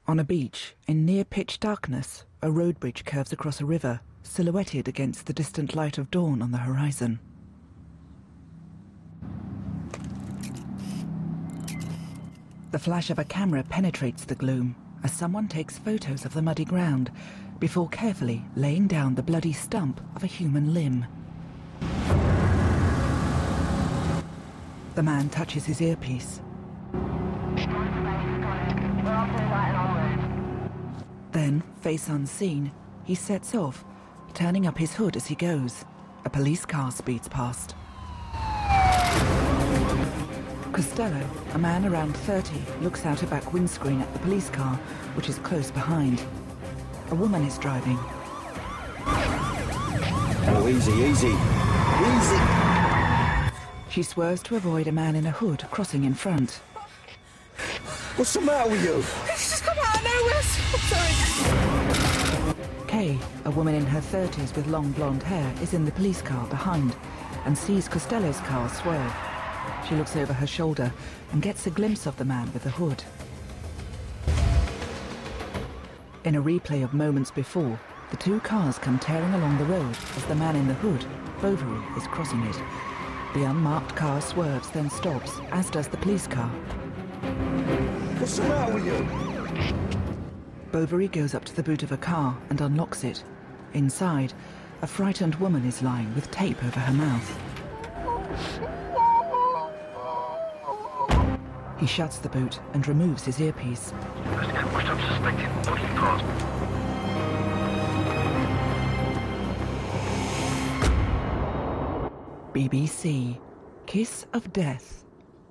On a beach, in near-pitch darkness, a road bridge curves across a river, silhouetted against the distant light of dawn on the horizon. The flash of a camera penetrates the gloom as someone takes photos of the muddy ground before carefully laying down the bloody stump of a human limb. The man touches his earpiece. Then, face unseen, he sets off, turning up his hood as he goes. A police car speeds past. Costello, a man around 30, looks out a back windscreen at the police car, which is close behind. A woman is driving. Oh, easy, easy. Easy! She swerves to avoid a man in a hood crossing in front. What's the matter with you? It's just come out of nowhere. Sorry. Kay, a woman in her 30s with long blonde hair, is in the police car behind and sees Costello's car swerve. She looks over her shoulder and gets a glimpse of the man with the hood. In a replay of moments before, the two cars come tearing along the road as the man in the hood, Bovary, is crossing it. The unmarked car swerves, then stops, as does the police car. What's the matter with you? Bovary goes up to the boot of a car and unlocks it. Inside, a frightened woman is lying with tape over her mouth. He shuts the boot and removes his earpiece. BBC. Kiss of Death.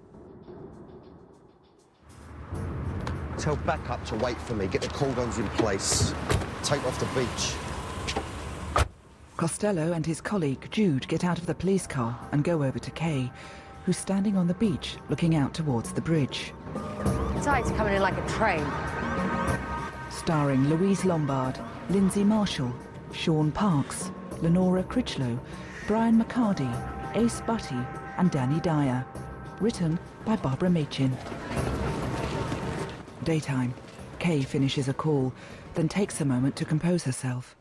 Tell backup to wait for me. Get the cordons in place. Take off the beach. Costello and his colleague Jude get out of the police car and go over to Kay, who's standing on the beach looking out towards the bridge. The tide's coming in like a train. Starring Louise Lombard, Lindsay Marshall, Sean Parks, Lenora Critchlow, Brian McCarty, Ace Butty and Danny Dyer. Written by Barbara Machin. Daytime. Kay finishes a call, then takes a moment to compose herself.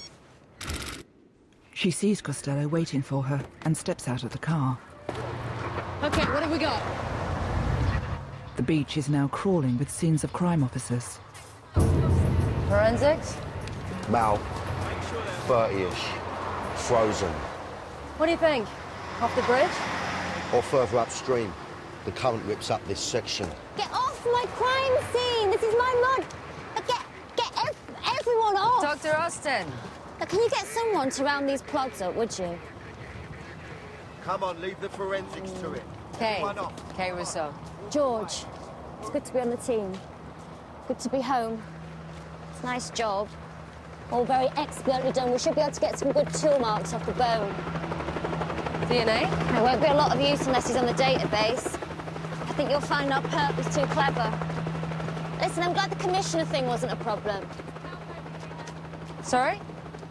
She sees Costello waiting for her and steps out of the car. Okay, what have we got? The beach is now crawling with scenes of crime officers. Forensics? About 30-ish. Frozen. What do you think? Off the bridge? Or further upstream. The current rips up this section. Get off my crime scene! This is my mud! Get everyone off! Dr. Austin! Can you get someone to round these plugs up, would you? Come on, leave the forensics to it. Kay. Kay Rousseau. George, it's good to be on the team. Good to be home. It's a nice job. All very expertly done. We should be able to get some good tool marks off the bone. DNA? There won't be a lot of use unless he's on the database. I think you'll find our perp is too clever. Listen, I'm glad the commissioner thing wasn't a problem. Sorry?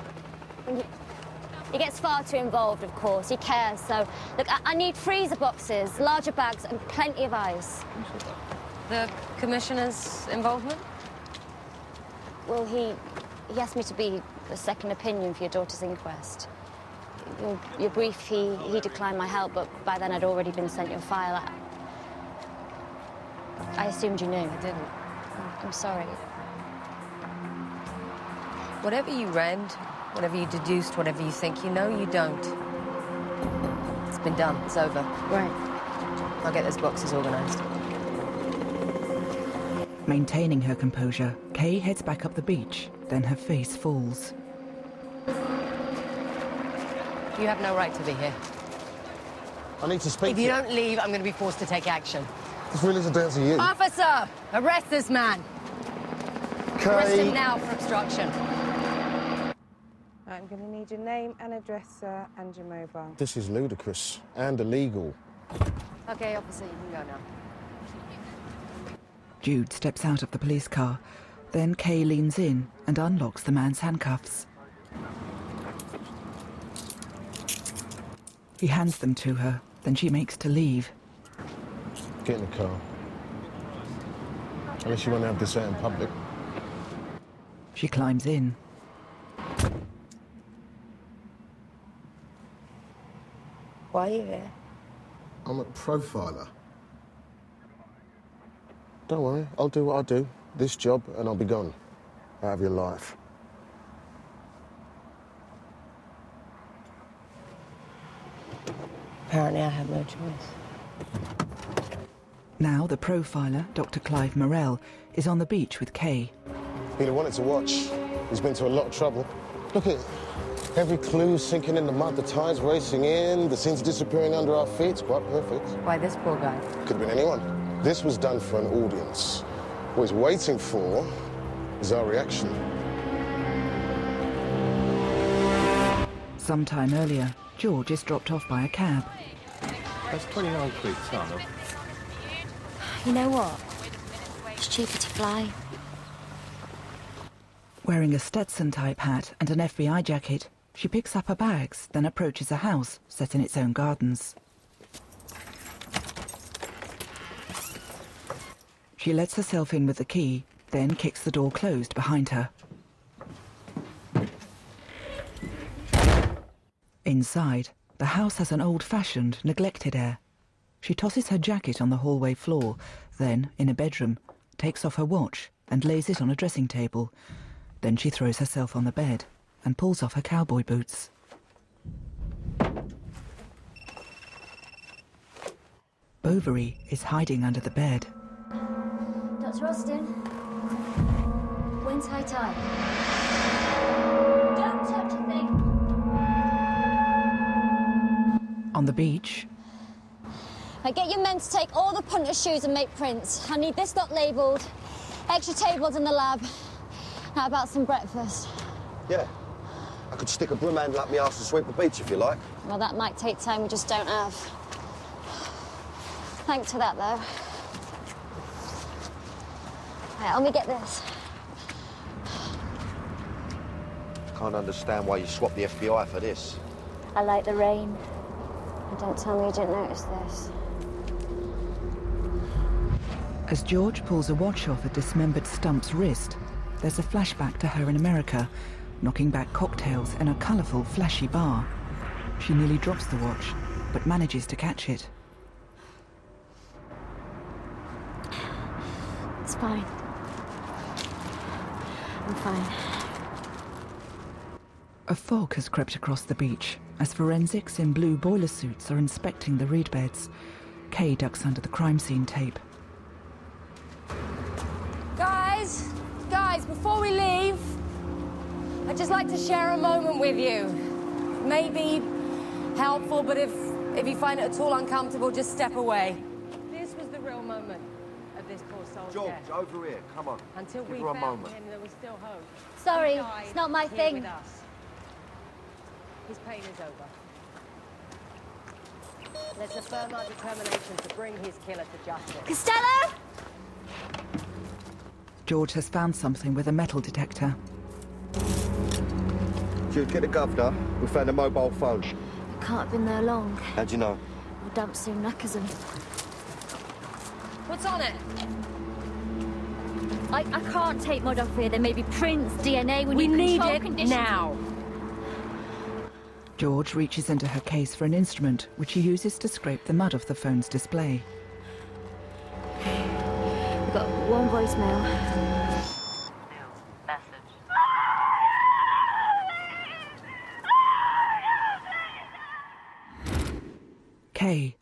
He gets far too involved, of course. He cares, so... Look, I need freezer boxes, larger bags, and plenty of ice. The commissioner's involvement? Well, he asked me to be a second opinion for your daughter's inquest. Your brief, he declined my help, but by then I'd already been sent your file. I assumed you knew. I didn't. I'm sorry. Whatever you read, whatever you deduced, whatever you think you know, you don't. It's been done. It's over. Right. I'll get those boxes organised. Maintaining her composure, Kay heads back up the beach, then her face falls. You have no right to be here. I need to speak If to you you. don't leave, I'm going to be forced to take action. This really isn't down to you. Officer! Arrest this man! Arrest him Kay. now for obstruction. I'm going to need your name and address, sir, and your mobile. This is ludicrous and illegal. Okay, officer, you can go now. Jude steps out of the police car. Then Kay leans in and unlocks the man's handcuffs. He hands them to her, then she makes to leave. Get in the car. Unless you want to have this out in public. She climbs in. Why are you here? I'm a profiler. Don't worry, I'll do what I do. This job, and I'll be gone. Out of your life. Apparently I have no choice. Now the profiler, Dr. Clive Morell, is on the beach with Kay. He'd have wanted to watch. He's been to a lot of trouble. Look at every clue sinking in the mud, the tide's racing in, the scene's disappearing under our feet. It's quite perfect. Why this poor guy? Could have been anyone. This was done for an audience. What he's waiting for is our reaction. Sometime earlier, George is dropped off by a cab. That's 29 quid, son. You know what? It's cheaper to fly. Wearing a Stetson-type hat and an FBI jacket, she picks up her bags, then approaches a house set in its own gardens. She lets herself in with the key, then kicks the door closed behind her. Inside, the house has an old-fashioned, neglected air. She tosses her jacket on the hallway floor, then, in a bedroom, takes off her watch and lays it on a dressing table. Then she throws herself on the bed and pulls off her cowboy boots. Bovary is hiding under the bed. Dr. Austin, when's high tide? Don't touch a thing. On the beach, Get your men to take all the punter's shoes and make prints. I need this not labelled. Extra tables in the lab. How about some breakfast? Yeah. I could stick a broom handle up my arse and sweep the beach if you like. Well, that might take time we just don't have. Thanks for that, though. Right, let me get this. Can't understand why you swapped the FBI for this. I like the rain. And don't tell me you didn't notice this. as George pulls a watch off a dismembered Stump's wrist, there's a flashback to her in America, knocking back cocktails in a colourful, flashy bar. She nearly drops the watch, but manages to catch it. It's fine. I'm fine. A fog has crept across the beach as forensics in blue boiler suits are inspecting the reed beds. Kay ducks under the crime scene tape. Guys, before we leave, I'd just like to share a moment with you. Maybe helpful, but if you find it at all uncomfortable, just step away. This was the real moment of this poor soul's George, death. over here, come on. Until Give we her a found moment. him, there was still hope. Sorry, He died it's not my here thing. with us. His pain is over. Let's affirm our determination to bring his killer to justice. Costello? George has found something with a metal detector. Jude, get the governor. We found a mobile phone. It can't have been there long. How'd you know? The dump soon knackers him. What's on it? I can't take mud off here. There may be prints, DNA. We need control it conditions. now. George reaches into her case for an instrument, which he uses to scrape the mud off the phone's display. We've got one voicemail. Kay.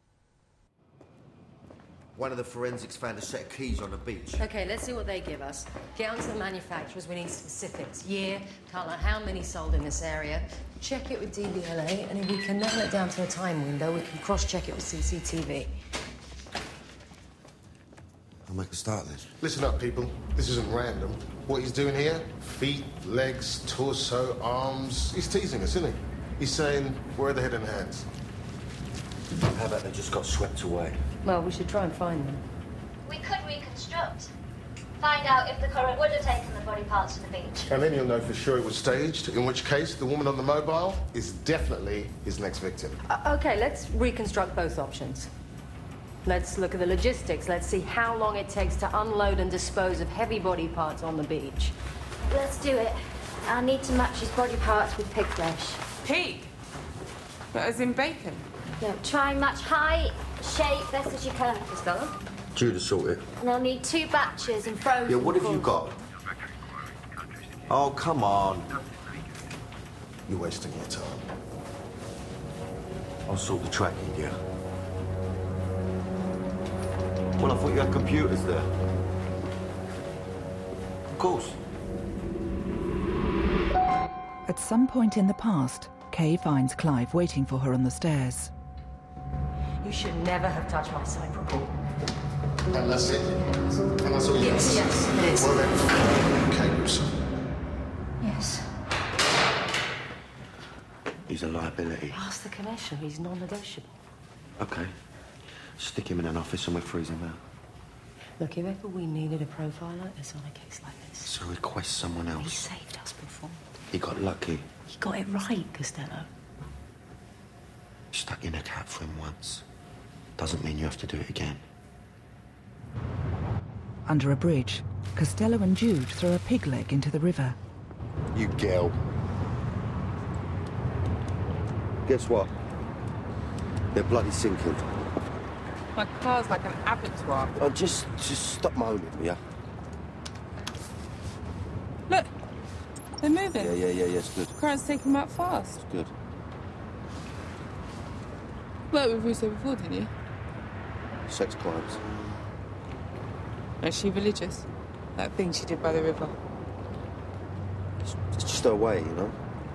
One of the forensics found a set of keys on the beach. Okay, let's see what they give us. Get onto the manufacturers, we need specifics. Year, colour, how many sold in this area. Check it with DVLA, and if we can nail it down to a time window, we can cross-check it with CCTV. I'll make a start then. Listen up, people. This isn't random. What he's doing here, feet, legs, torso, arms, he's teasing us, isn't he? He's saying, where are the head and hands? How about they just got swept away? Well, we should try and find them. We could reconstruct. Find out if the current would have taken the body parts to the beach. And then you'll know for sure it was staged, in which case the woman on the mobile is definitely his next victim. Okay, let's reconstruct both options. Let's look at the logistics. Let's see how long it takes to unload and dispose of heavy body parts on the beach. let's do it. I'll need to match his body parts with pig flesh. Pig? But as in bacon? No, try and match height, shape, best as you can, Costello. Judah sorted. And I'll need 2 batches and frozen. Yeah, what have you got? Oh, come on. You're wasting your time. I'll sort the tracking gear. Well, I thought you had computers there. Of course. At some point in the past, Kay finds Clive waiting for her on the stairs. You should never have touched my side report. And that's it? And that's all you Yes, yes, it is. Well then, okay, Russo. Yes. He's a liability. Ask the commissioner. He's non-negotiable. Okay. Stick him in an office and we'll freeze him out. Look, if ever we needed a profile like this on a case like this... So request someone He else. saved us before. He got lucky. He got it right, Costello. Stuck in a cab for him once. Doesn't mean you have to do it again. Under a bridge, Costello and Jude throw a pig leg into the river. You girl. Guess what? They're bloody sinking. My car's like an abattoir. Oh, just stop moaning, yeah? Look, they're moving. Yeah, it's good. Crowd's taking them out fast. It's good. Worked with Russo before, didn't you? Sex crimes. Is she religious? That thing she did by the river. It's just her way, you know?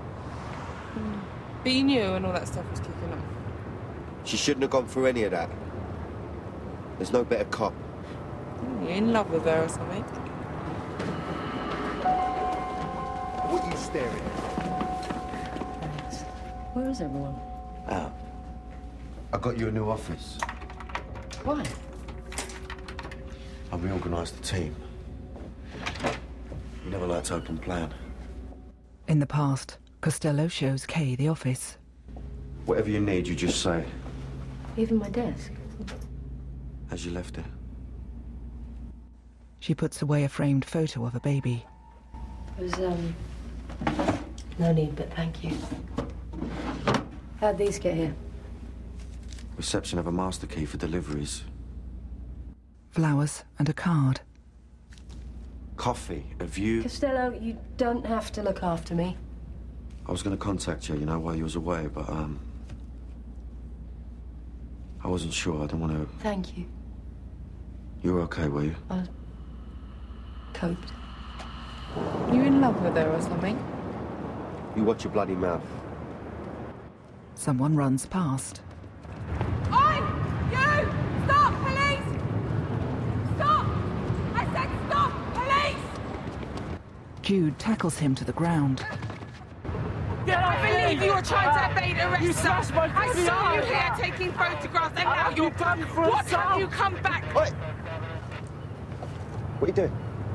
But you knew and all that stuff was kicking off. She shouldn't have gone through any of that. There's no better cop. You're in love with her or something. What are you staring at? Where is everyone? Out. I got you a new office. Why? I reorganised the team. You never liked open plan. In the past, Costello shows Kay the office. Whatever you need, you just say. Even my desk. As you left it. She puts away a framed photo of a baby. There's, no need, but thank you. How'd these get here? Reception have a master key for deliveries. Flowers and a card. Coffee, a view. Costello, you don't have to look after me. I was going to contact you, you know, while you was away, but, I wasn't sure. I didn't want to... Thank you. You were okay, were you? I coped. You in love with her or something? You watch your bloody mouth. Someone runs past. Oi! You! Stop, police! Stop! I said stop, police! Jude tackles him to the ground. I believe you were trying to evade arrest. You smashed my I saw you here taking photographs and now you're done for what have you come back? Oi! What are you doing?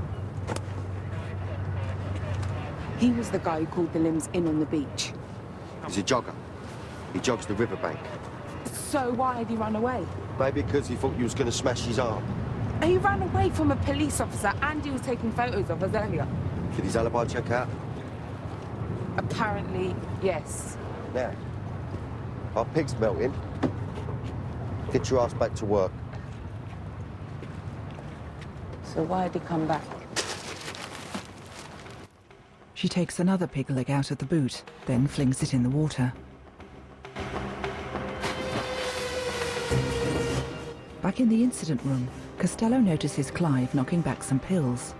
He was the guy who called the limbs in on the beach. He's a jogger. He jogs the riverbank. So why had he run away? Maybe because he thought you was going to smash his arm. And he ran away from a police officer and he was taking photos of us earlier. Did his alibi check out? Apparently, yes. Now, our pig's melting. Get your ass back to work. So why did he come back? She takes another pig leg out of the boot, then flings it in the water. Back in the incident room, Costello notices Clive knocking back some pills.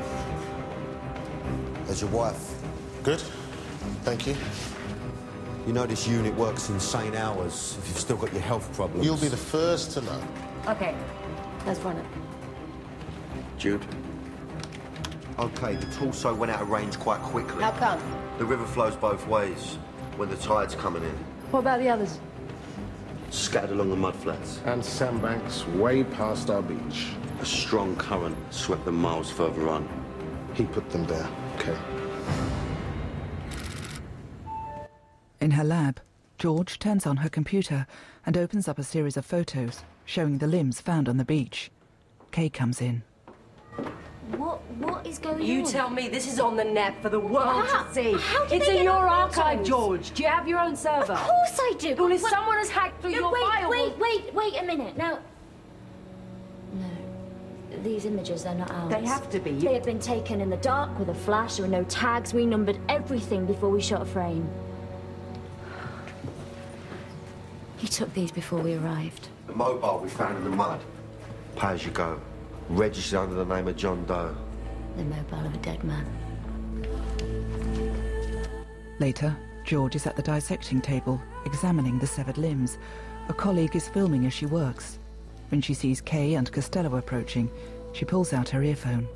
There's your wife. Good. Thank you. You know this unit works insane hours if you've still got your health problems. You'll be the first to know. Okay, let's run it. Jude? OK, the torso went out of range quite quickly. How come? The river flows both ways when the tide's coming in. What about the others? Scattered along the mudflats. And sandbanks way past our beach. A strong current swept them miles further on. He put them there. Okay. In her lab, George turns on her computer and opens up a series of photos showing the limbs found on the beach. Kay comes in. What is going on? You tell me. This is on the net for the world to see. How did It's they in get your our archive, photos? George. Do you have your own server? Of course I do. Well, if But- someone has hacked through No, your file... wait a minute. Now... No. These images, they're not ours. They have to be. They have been taken in the dark with a flash. There were no tags. We numbered everything before we shot a frame. He took these before we arrived. The mobile we found in the mud. Pay as you go. Registered under the name of John Doe. The mobile of a dead man. Later, George is at the dissecting table, examining the severed limbs. A colleague is filming as she works. When she sees Kay and Costello approaching, she pulls out her earphone.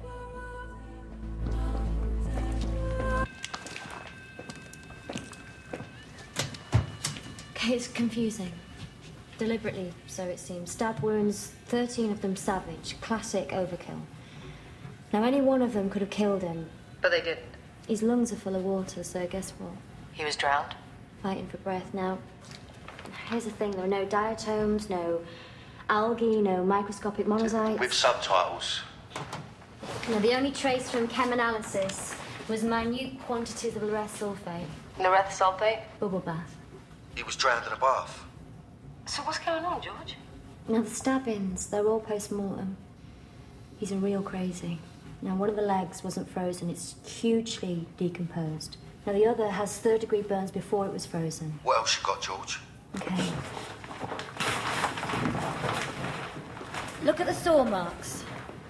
It's confusing. Deliberately, so it seems. Stab wounds, 13 of them savage. Classic overkill. Now, any one of them could have killed him. But they didn't. His lungs are full of water, so guess what? He was drowned? Fighting for breath. Now, here's the thing. There were no diatoms, no algae, no microscopic monocytes. With subtitles. Now, the only trace from chem analysis was minute quantities of Loreth sulfate. Loreth sulfate? Bubble bath. He was drowned in a bath. So what's going on, George? Now, the stabbings, they're all post-mortem. He's a real crazy. Now, one of the legs wasn't frozen. It's hugely decomposed. Now, the other has third-degree burns before it was frozen. What else you got, George? Okay. Look at the saw marks.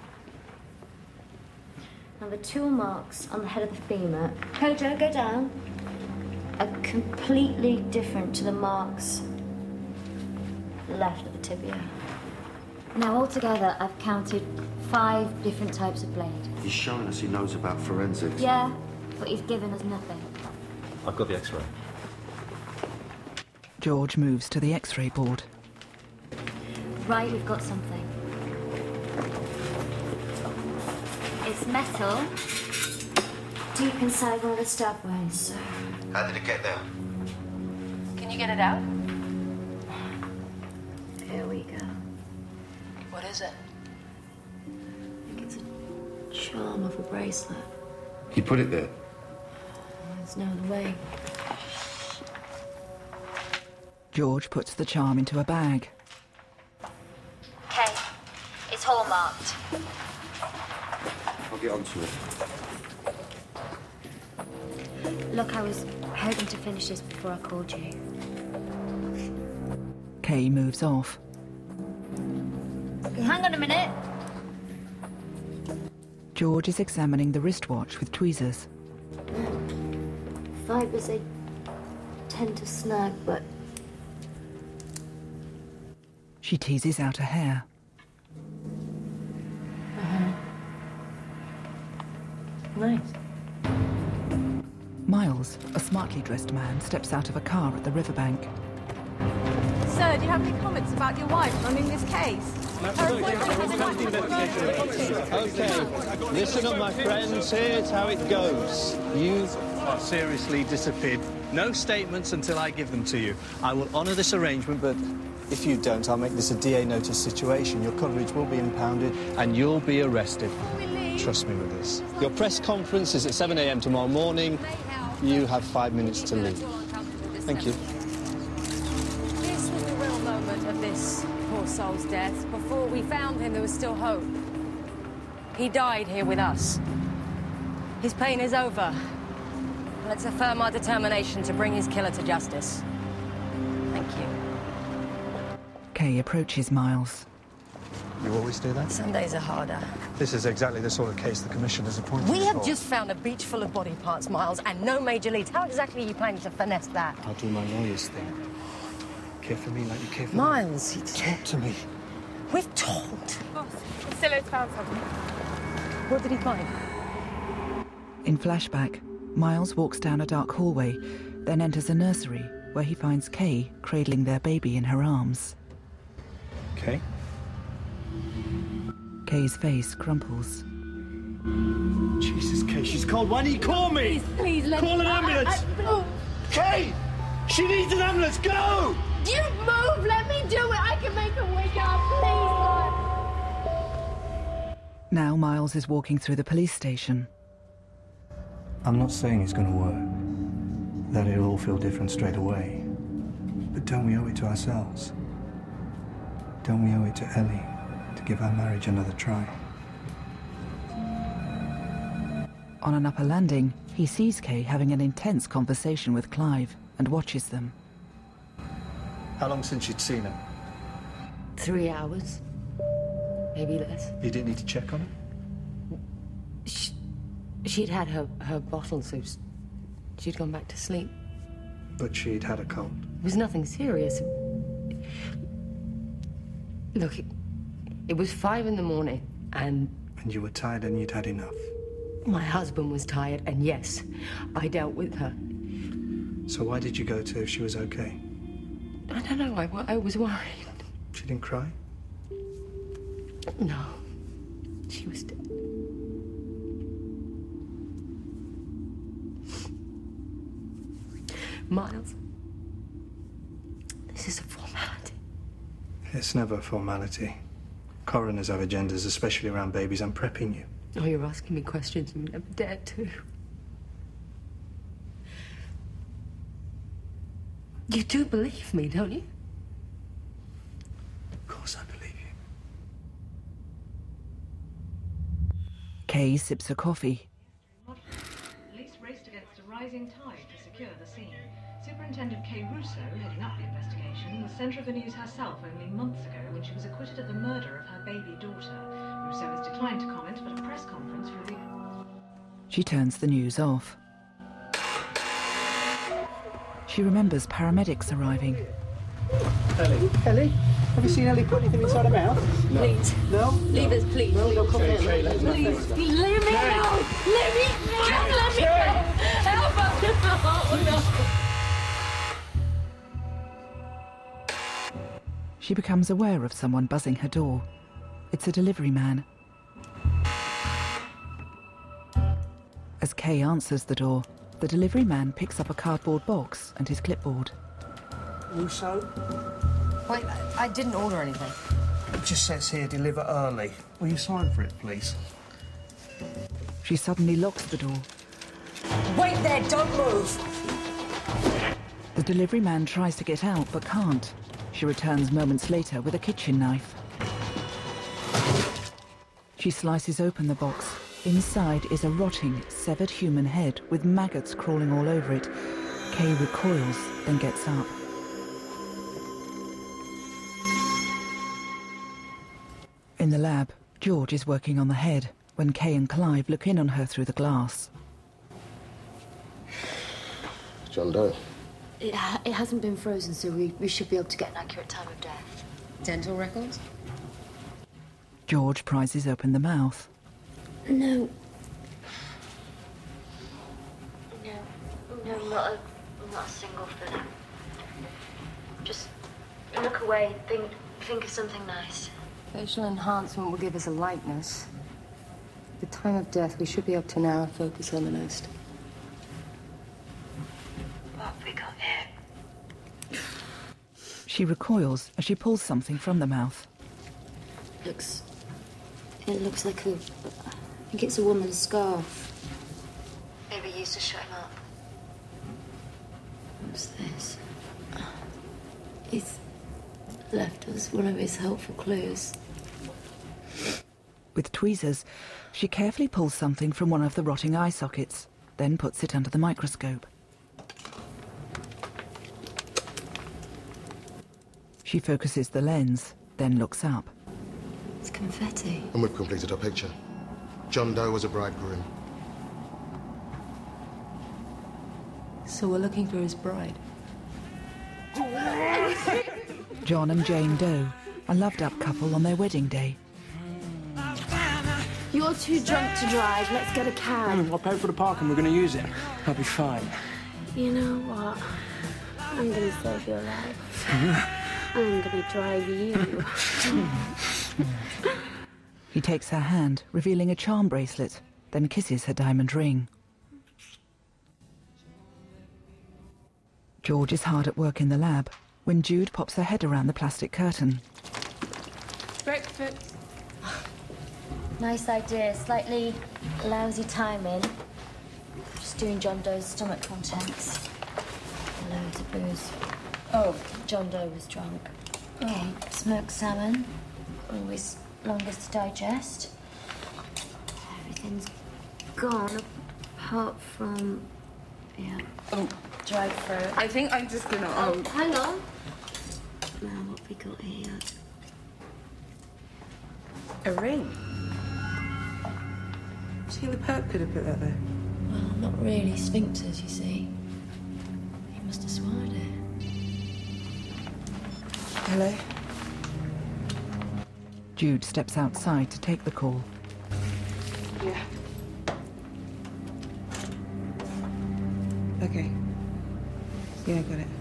Now, the tool marks on the head of the femur, Kojo, go down, are completely different to the marks left of the tibia. Now, altogether, I've counted 5 different types of blade. He's showing us he knows about forensics. Yeah, but he's given us nothing. I've got the X-ray. George moves to the X-ray board. Right, we've got something. It's metal, deep inside one of the stab wounds. How did it get there? Can you get it out? Here we go. What is it? I think it's a charm of a bracelet. He put it there. There's no other way. George puts the charm into a bag. Okay, it's hallmarked. I'll get onto it. Look, I was hoping to finish this before I called you. Kay moves off. Hang on a minute. George is examining the wristwatch with tweezers. Fibers, they tend to snag, but She teases out a hair. Nice. Miles, a smartly dressed man, steps out of a car at the riverbank. Sir, do you have any comments about your wife running this case? Okay, listen up, my friends. Here's how it goes. You are seriously disappeared. No statements until I give them to you. I will honour this arrangement, but if you don't, I'll make this a DA notice situation. Your coverage will be impounded and you'll be arrested. Trust me with this. Your press conference is at 7 a.m. tomorrow morning. You have 5 minutes to leave. Thank you. This was the real moment of this poor soul's death. Before we found him, there was still hope. He died here with us. His pain is over. Let's affirm our determination to bring his killer to justice. Thank you. Kay approaches Miles. You always do that? Some days are harder. This is exactly the sort of case the Commissioner's appointed We have for. just found a beach full of body parts, Miles, and no major leads. How exactly are you planning to finesse that? I'll do my lawyer's thing. Care for me like you care for Miles, me. Talk to me. We've talked. Boss, Costello's found something. What did he find? In flashback, Miles walks down a dark hallway, then enters a nursery where he finds Kay cradling their baby in her arms. Okay. Kay's face crumples. Jesus, Kay, she's cold. Why didn't you call me? Please, let Call me... an ambulance! Kay! She needs an ambulance! Go! You move! Let me do it! I can make her wake up! Please, Lord! Now Miles is walking through the police station. I'm not saying it's going to work, that it'll all feel different straight away. But don't we owe it to ourselves? Don't we owe it to Ellie to give our marriage another try? On an upper landing, he sees Kay having an intense conversation with Clive and watches them. How long since you'd seen him? 3 hours. Maybe less. You didn't need to check on her? She'd had her bottle, so she'd gone back to sleep. But she'd had a cold. It was nothing serious. Look, it was 5 in the morning, and... And you were tired and you'd had enough. My husband was tired, and yes, I dealt with her. So why did you go to if she was okay? I don't know, I was worried. She didn't cry? No, she was dead. Miles, this is a formality. It's never a formality. Coroners have agendas, especially around babies. I'm prepping you. Oh, you're asking me questions you never dared to. You do believe me, don't you? Of course I believe you. Kay sips her coffee. Police raced against a rising tide to secure the scene. Superintendent Kay Russo, heading up the investigation, was centre of the news herself only months ago when she was acquitted of the murder of her baby daughter. Russo has declined to comment, but a press conference will be... She turns the news off. She remembers paramedics arriving. Ellie? Ellie? Have you seen Ellie put anything inside her mouth? No. Please. No? Leave us, please. No, no, come here. Please. Let me out. Let me out. Help us. Oh, no. She becomes aware of someone buzzing her door. It's a delivery man. As Kay answers the door, the delivery man picks up a cardboard box and his clipboard. Russo? Wait, I didn't order anything. It just says here, deliver early. Will you sign for it, please? She suddenly locks the door. Wait there, don't move! The delivery man tries to get out, but can't. She returns moments later with a kitchen knife. She slices open the box. Inside is a rotting, severed human head with maggots crawling all over it. Kay recoils, then gets up. In the lab, George is working on the head when Kay and Clive look in on her through the glass. John Doe. It hasn't been frozen, so we should be able to get an accurate time of death. Dental records? George prizes open the mouth. No. No, not a single filling. Just look away, think of something nice. Facial enhancement will give us a likeness. The time of death, we should be able to now focus on the nest. What have we got here? She recoils as she pulls something from the mouth. It looks like I think it's a woman's scarf. Maybe used to shut him up. What's this? He's left us one of his helpful clues. With tweezers, she carefully pulls something from one of the rotting eye sockets, then puts it under the microscope. She focuses the lens, then looks up. It's confetti. And we've completed our picture. John Doe was a bridegroom. So we're looking for his bride. John and Jane Doe, a loved-up couple on their wedding day. You're too drunk to drive. Let's get a cab. I'll pay for the parking. We're going to use it. I'll be fine. You know what? I'm going to save your life. I'm going to drive you. He takes her hand, revealing a charm bracelet, then kisses her diamond ring. George is hard at work in the lab when Jude pops her head around the plastic curtain. Breakfast. Nice idea. Slightly lousy timing. Just doing John Doe's stomach contents. Loads of booze. Oh, John Doe was drunk. Okay, smoked salmon. Always longest to digest. Everything's gone apart from... yeah. Oh. Dried fruit. I think I'm just gonna... Oh, hang on. Now, what have we got here? A ring. Do you think the perp could have put that there? Well, not really. Sphincters, you see. He must have swallowed it. Hello? Jude steps outside to take the call. Yeah. Okay. Yeah, I got it.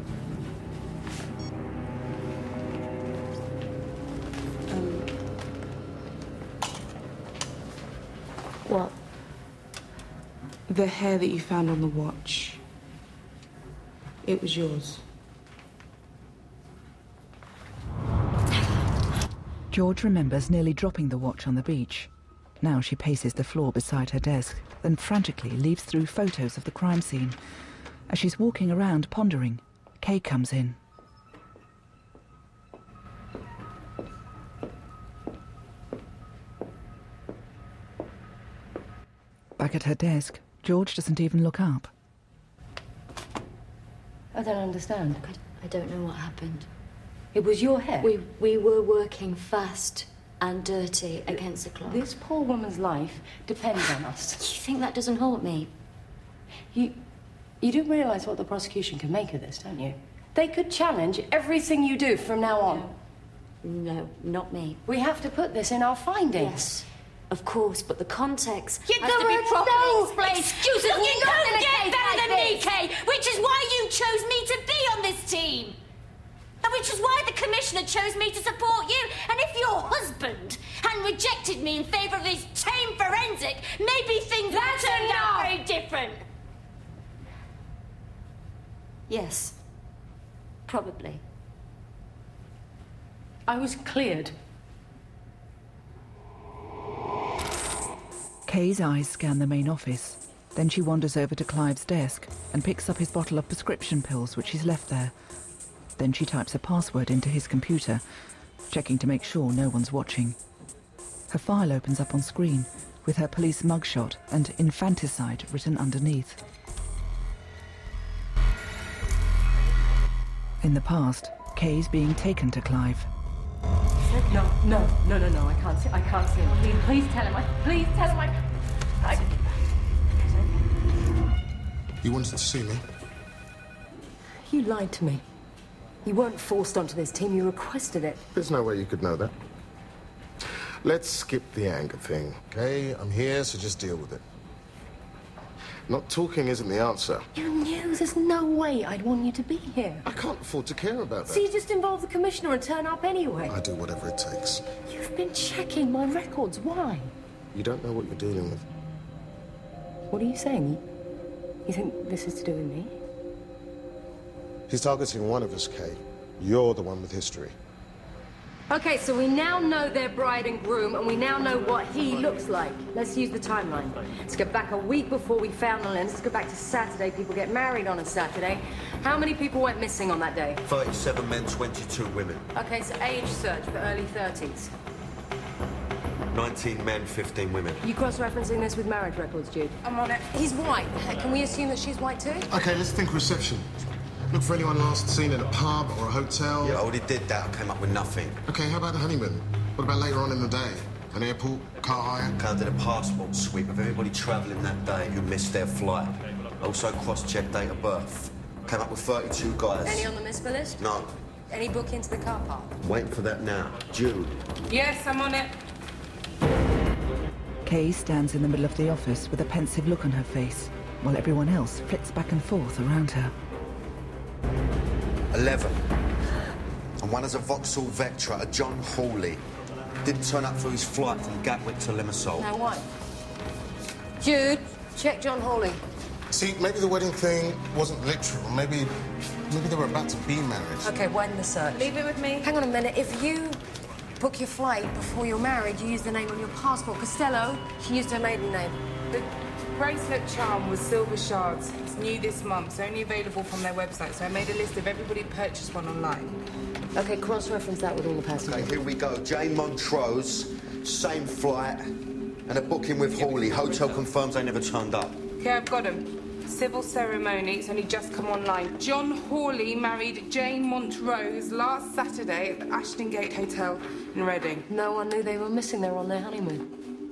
What? The hair that you found on the watch. It was yours. George remembers nearly dropping the watch on the beach. Now she paces the floor beside her desk, then frantically leaves through photos of the crime scene. As she's walking around pondering, Kay comes in. Back at her desk, George doesn't even look up. I don't understand. I don't know what happened. It was your hair? We were working fast and dirty against the clock. This poor woman's life depends on us. You think that doesn't haunt me? You do realise what the prosecution can make of this, don't you? They could challenge everything you do from now on. No, not me. We have to put this in our findings. Yes, of course, but the context There has to be were properly no explained. excuses. You couldn't get better than me, Kay, which is why you chose me to be on this team. And which is why the Commissioner chose me to support you. And if your husband hadn't rejected me in favour of his tame forensic, maybe things would have turned out very different. Yes, probably. I was cleared. Kay's eyes scan the main office. Then she wanders over to Clive's desk and picks up his bottle of prescription pills which he's left there. Then she types a password into his computer, checking to make sure no one's watching. Her file opens up on screen, with her police mugshot and infanticide written underneath. In the past, Kay's being taken to Clive. No, I can't see him. Please tell him. Please tell him. You wanted to see me? You lied to me. You weren't forced onto this team, you requested it. There's no way you could know that. Let's skip the anger thing, okay? I'm here, so just deal with it. Not talking isn't the answer. You knew there's no way I'd want you to be here. I can't afford to care about that. So you just involve the Commissioner and turn up anyway? I do whatever it takes. You've been checking my records. Why? You don't know what you're dealing with. What are you saying? You think this is to do with me? He's targeting one of us, Kay. You're the one with history. Okay, so we now know their bride and groom, and we now know what he looks like. Let's use the timeline. Let's go back a week before we found the limbs. Let's go back to Saturday. People get married on a Saturday. How many people went missing on that day? 37 men, 22 women. Okay, so age search for early 30s. 19 men, 15 women. You cross-referencing this with marriage records, Jude? I'm on it. He's white. Can we assume that she's white too? Okay, let's think reception. Look for anyone last seen in a pub or a hotel. Yeah, I already did that. I came up with nothing. Okay, how about the honeymoon? What about later on in the day? An airport, car hire? Okay, I did a passport sweep of everybody travelling that day who missed their flight. Also cross-checked date of birth. Came up with 32 guys. Any on the MISPA list? No. Any book into the car park? Waiting for that now. Jude. Yes, I'm on it. Kay stands in the middle of the office with a pensive look on her face, while everyone else flits back and forth around her. 11. And one is a Vauxhall Vectra, a John Hawley. Didn't turn up for his flight from Gatwick to Limassol. Now what? Jude, check John Hawley. See, maybe the wedding thing wasn't literal. Maybe they were about to be married. Okay, widen the search. Leave it with me. Hang on a minute. If you book your flight before you're married, you use the name on your passport. Costello, she used her maiden name. The bracelet charm was silver shards. It's new this month. It's only available from their website, so I made a list of everybody who purchased one online. Okay, cross-reference that with all the passengers. Okay, here we go. Jane Montrose, same flight, and a booking with Hawley. Hotel confirms they never turned up. Okay, I've got him. Civil ceremony, it's only just come online. John Hawley married Jane Montrose last Saturday at the Ashton Gate Hotel in Reading. No one knew they were missing there on their honeymoon.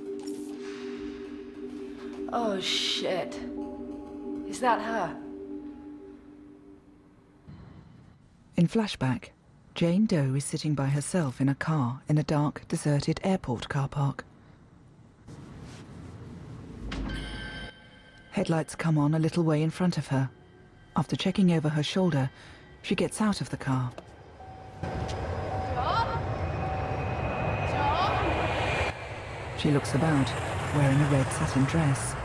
Oh, shit. Is that her? In flashback, Jane Doe is sitting by herself in a car in a dark, deserted airport car park. Headlights come on a little way in front of her. After checking over her shoulder, she gets out of the car. She looks about, wearing a red satin dress.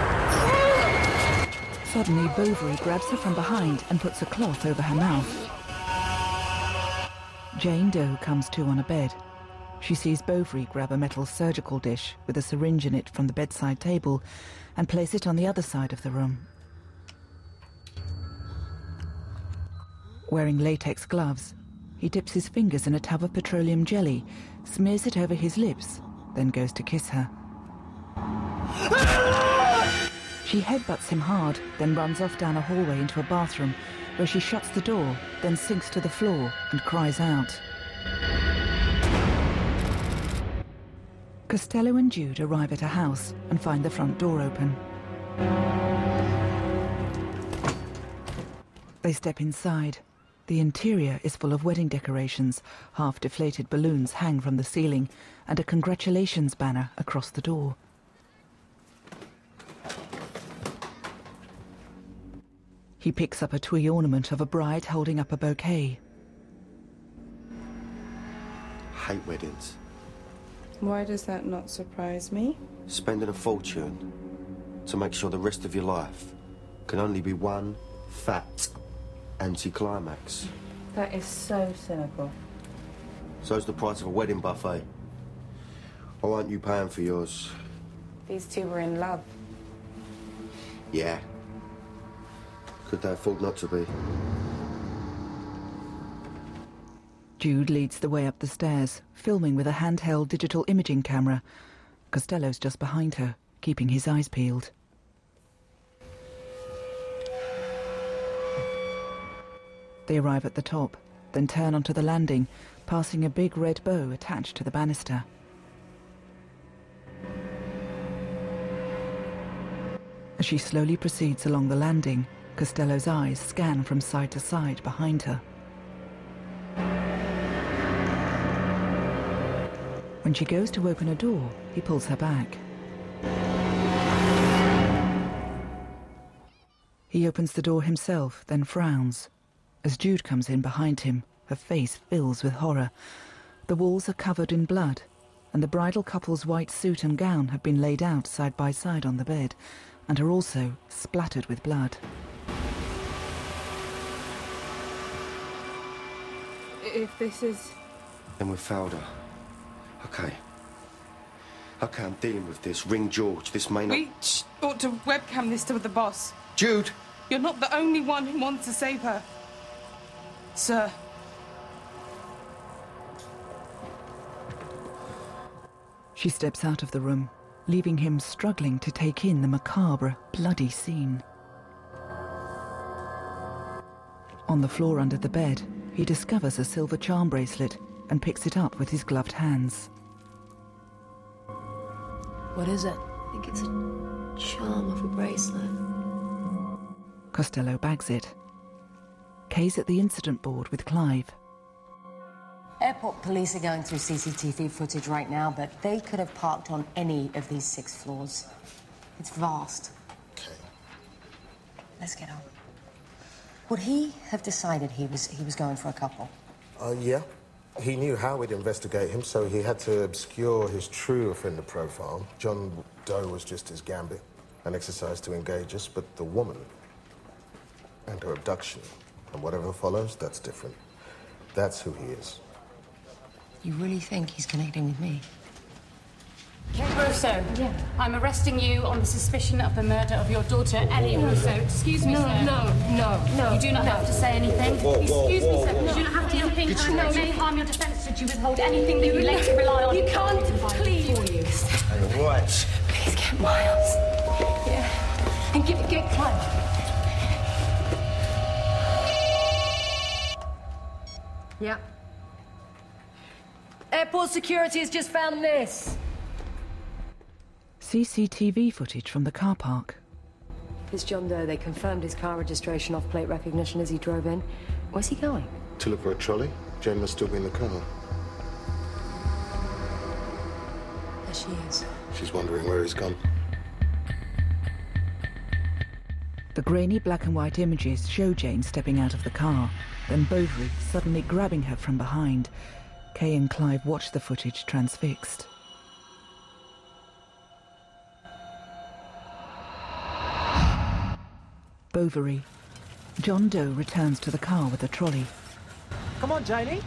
Suddenly, Bovary grabs her from behind and puts a cloth over her mouth. Jane Doe comes to on a bed. She sees Bovary grab a metal surgical dish with a syringe in it from the bedside table and place it on the other side of the room. Wearing latex gloves, he dips his fingers in a tub of petroleum jelly, smears it over his lips, then goes to kiss her. She headbutts him hard, then runs off down a hallway into a bathroom, where she shuts the door, then sinks to the floor and cries out. Costello and Jude arrive at a house and find the front door open. They step inside. The interior is full of wedding decorations, half-deflated balloons hang from the ceiling, and a congratulations banner across the door. He picks up a twee ornament of a bride holding up a bouquet. Hate weddings. Why does that not surprise me? Spending a fortune to make sure the rest of your life can only be one fat anticlimax. That is so cynical. So's the price of a wedding buffet. Why aren't you paying for yours? These two were in love. Yeah. Could they afford not to be? Jude leads the way up the stairs, filming with a handheld digital imaging camera. Costello's just behind her, keeping his eyes peeled. They arrive at the top, then turn onto the landing, passing a big red bow attached to the banister. As she slowly proceeds along the landing, Costello's eyes scan from side to side behind her. When she goes to open a door, he pulls her back. He opens the door himself, then frowns. As Jude comes in behind him, her face fills with horror. The walls are covered in blood, and the bridal couple's white suit and gown have been laid out side by side on the bed, and are also splattered with blood. If this is... Then we've failed her. Okay. Okay, I'm dealing with this. Ring George. This may not... We ought to webcam this to the boss. Jude! You're not the only one who wants to save her. Sir. She steps out of the room, leaving him struggling to take in the macabre, bloody scene. On the floor under the bed, he discovers a silver charm bracelet and picks it up with his gloved hands. What is it? I think it's a charm of a bracelet. Costello bags it. Kay's at the incident board with Clive. Airport police are going through CCTV footage right now, but they could have parked on any of these 6 floors. It's vast. Okay. Let's get on. Would he have decided he was going for a couple? Yeah. He knew how we'd investigate him, so he had to obscure his true offender profile. John Doe was just his gambit, an exercise to engage us, but the woman and her abduction and whatever follows, that's different. That's who he is. You really think he's connecting with me? Kate Russo, I'm arresting you on the suspicion of the murder of your daughter, Ellie Russo. Excuse me, sir. No. You do not have to say anything. Excuse me, sir. You do not have to impinge It's on right. may harm your defence should you withhold anything that you later rely on. You can't, please. Hey, right. Please get Miles. Yeah. And get Clive. Yeah. Airport security has just found this. CCTV footage from the car park. It's John Doe. They confirmed his car registration off plate recognition as he drove in. Where's he going? To look for a trolley. Jane must still be in the car. There she is. She's wondering where he's gone. The grainy black and white images show Jane stepping out of the car, then Bovary suddenly grabbing her from behind. Kay and Clive watch the footage transfixed. Bovary. John Doe returns to the car with a trolley. Come on, Janie.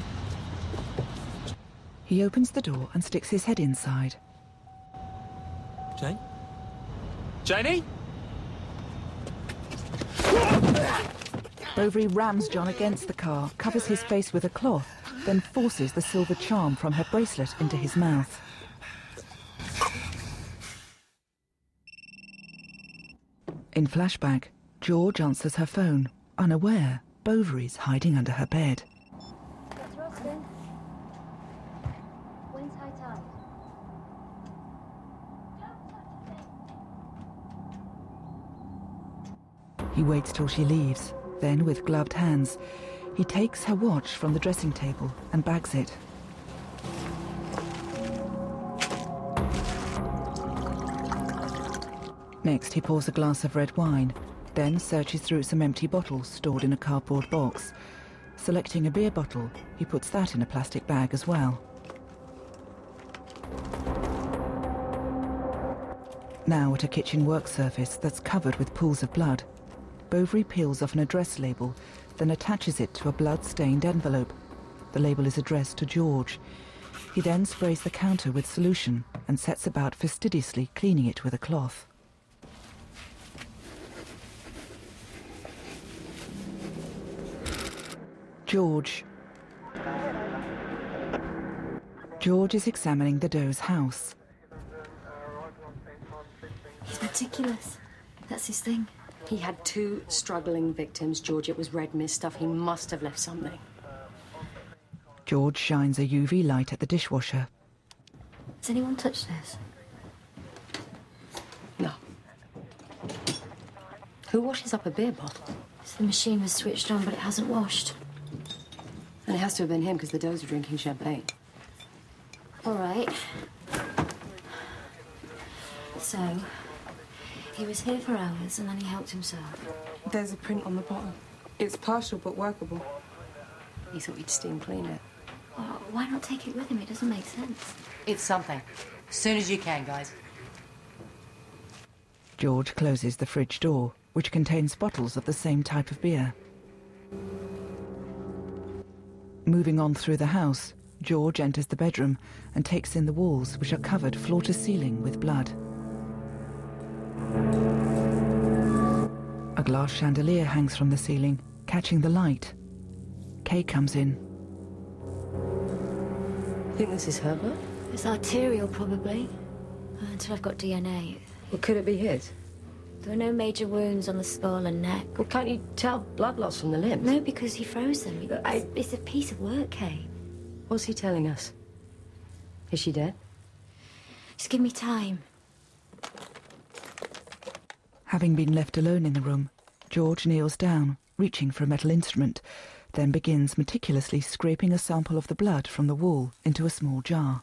He opens the door and sticks his head inside. Jane? Janie? Bovary rams John against the car, covers his face with a cloth, then forces the silver charm from her bracelet into his mouth. In flashback, George answers her phone, unaware Bovary's hiding under her bed. It's Rustin. When's high tide? He waits till she leaves. Then, with gloved hands, he takes her watch from the dressing table and bags it. Next, he pours a glass of red wine, then searches through some empty bottles stored in a cardboard box. Selecting a beer bottle, he puts that in a plastic bag as well. Now at a kitchen work surface that's covered with pools of blood, Bovary peels off an address label, then attaches it to a blood-stained envelope. The label is addressed to George. He then sprays the counter with solution and sets about fastidiously cleaning it with a cloth. George. George is examining the Doe's house. He's meticulous. That's his thing. He had 2 struggling victims, George. It was red mist stuff. He must have left something. George shines a UV light at the dishwasher. Has anyone touched this? No. Who washes up a beer bottle? So the machine was switched on, but it hasn't washed. And it has to have been him because the Does are drinking champagne. All right. So, he was here for hours and then he helped himself. There's a print on the bottom. It's partial but workable. He thought he'd steam clean it. Oh, why not take it with him? It doesn't make sense. It's something. As soon as you can, guys. George closes the fridge door, which contains bottles of the same type of beer. Moving on through the house, George enters the bedroom and takes in the walls, which are covered floor to ceiling with blood. A glass chandelier hangs from the ceiling, catching the light. Kay comes in. Think this is her blood? It's arterial, probably. Until I've got DNA. Well, could it be his? There were no major wounds on the skull and neck. Well, can't you tell blood loss from the limbs? No, because he froze them. It's a piece of work, Kay. What's he telling us? Is she dead? Just give me time. Having been left alone in the room, George kneels down, reaching for a metal instrument, then begins meticulously scraping a sample of the blood from the wall into a small jar.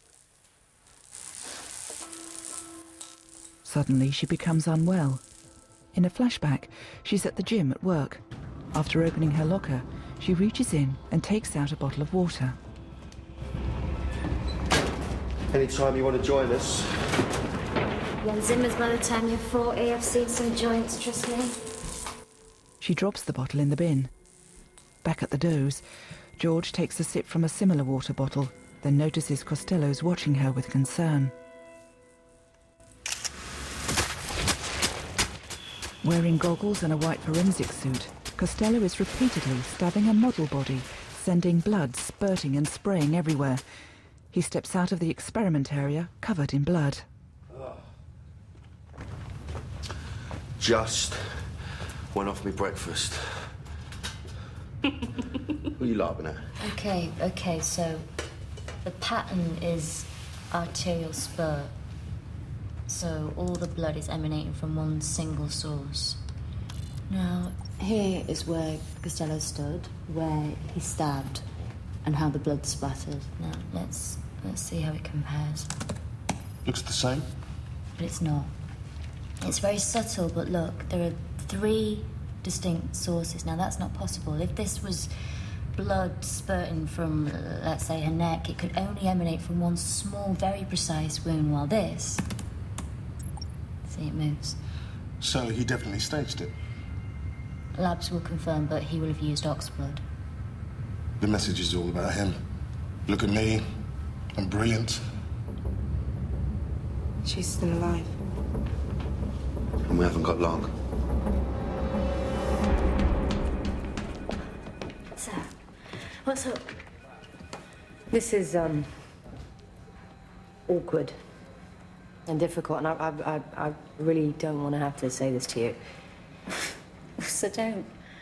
Suddenly, she becomes unwell. In a flashback, she's at the gym at work. After opening her locker, she reaches in and takes out a bottle of water. Anytime you want to join us. Young Zimmers, by the time you're 40, I've seen some joints, trust me. She drops the bottle in the bin. Back at the Does, George takes a sip from a similar water bottle, then notices Costello's watching her with concern. Wearing goggles and a white forensic suit, Costello is repeatedly stabbing a model body, sending blood spurting and spraying everywhere. He steps out of the experiment area, covered in blood. Just went off me breakfast. What are you laughing at? Okay, so the pattern is arterial spur. So all the blood is emanating from one single source. Now, here is where Costello stood, where he stabbed, and how the blood splattered. Now, let's see how it compares. Looks the same. But it's not. It's very subtle, but look, there are 3 distinct sources. Now, that's not possible. If this was blood spurting from, let's say, her neck, it could only emanate from one small, very precise wound, while this... See, it moves. So he definitely staged it? Labs will confirm, but he will have used ox blood. The message is all about him. Look at me. I'm brilliant. She's still alive. And we haven't got long. So, what's up? This is, awkward and difficult, and I really don't want to have to say this to you. So don't.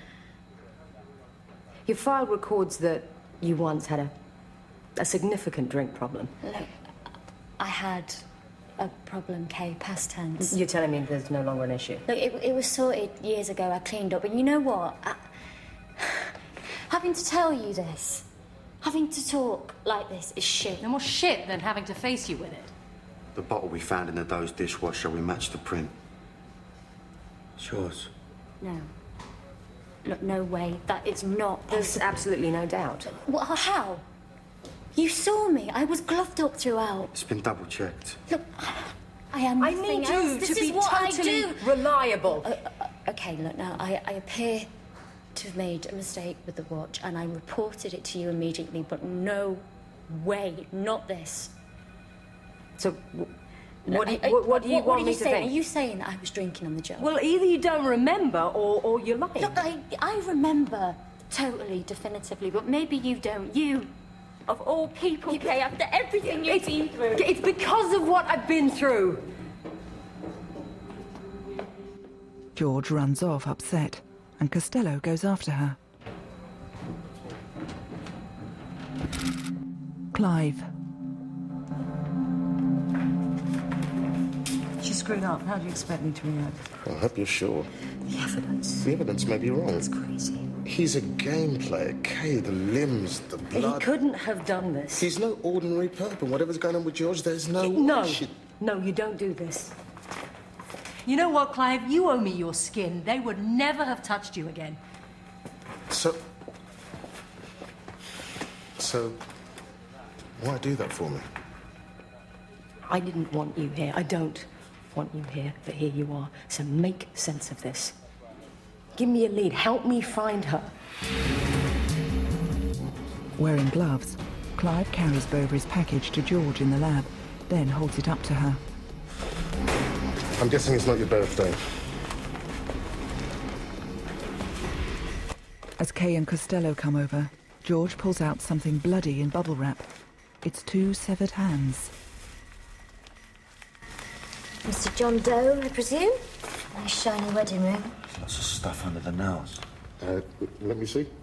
Your file records that you once had a significant drink problem. Look, I had a problem, Kay, past tense. You're telling me there's no longer an issue? Look, it was sorted years ago. I cleaned up, and you know what? Having to tell you this, having to talk like this is shit. No more shit than having to face you with it. The bottle we found in the Doe's dishwasher, we matched the print. It's yours. No. Look, no way. That is not There's absolutely no doubt. What, how? You saw me. I was gloved up throughout. It's been double-checked. Look, I am I nothing need else. you This to is be what totally I do. reliable. Okay, look, now, I appear to have made a mistake with the watch, and I reported it to you immediately, but no way, not this. So, what do you want me to think? Are you saying that I was drinking on the job? Well, either you don't remember or you're lying. Look, I remember totally, definitively, but maybe you don't. You, of all people, Kay, after everything you've been through. It's because of what I've been through. George runs off, upset, and Costello goes after her. Clive. She screwed up. How do you expect me to react? I hope you're sure. The evidence. The evidence may be wrong. It's crazy. He's a game player. Kay, the limbs, the blood... He couldn't have done this. He's no ordinary perp, and whatever's going on with George, there's no... No, you don't do this. You know what, Clive? You owe me your skin. They would never have touched you again. So, why do that for me? I didn't want you here. I don't want you here, but here you are. So make sense of this. Give me a lead. Help me find her. Wearing gloves, Clive carries Bovary's package to George in the lab, then holds it up to her. I'm guessing it's not your birthday. As Kay and Costello come over, George pulls out something bloody in bubble wrap. It's 2 severed hands. Mr. John Doe, I presume? Nice shiny wedding ring. Lots of stuff under the nails. Let me see.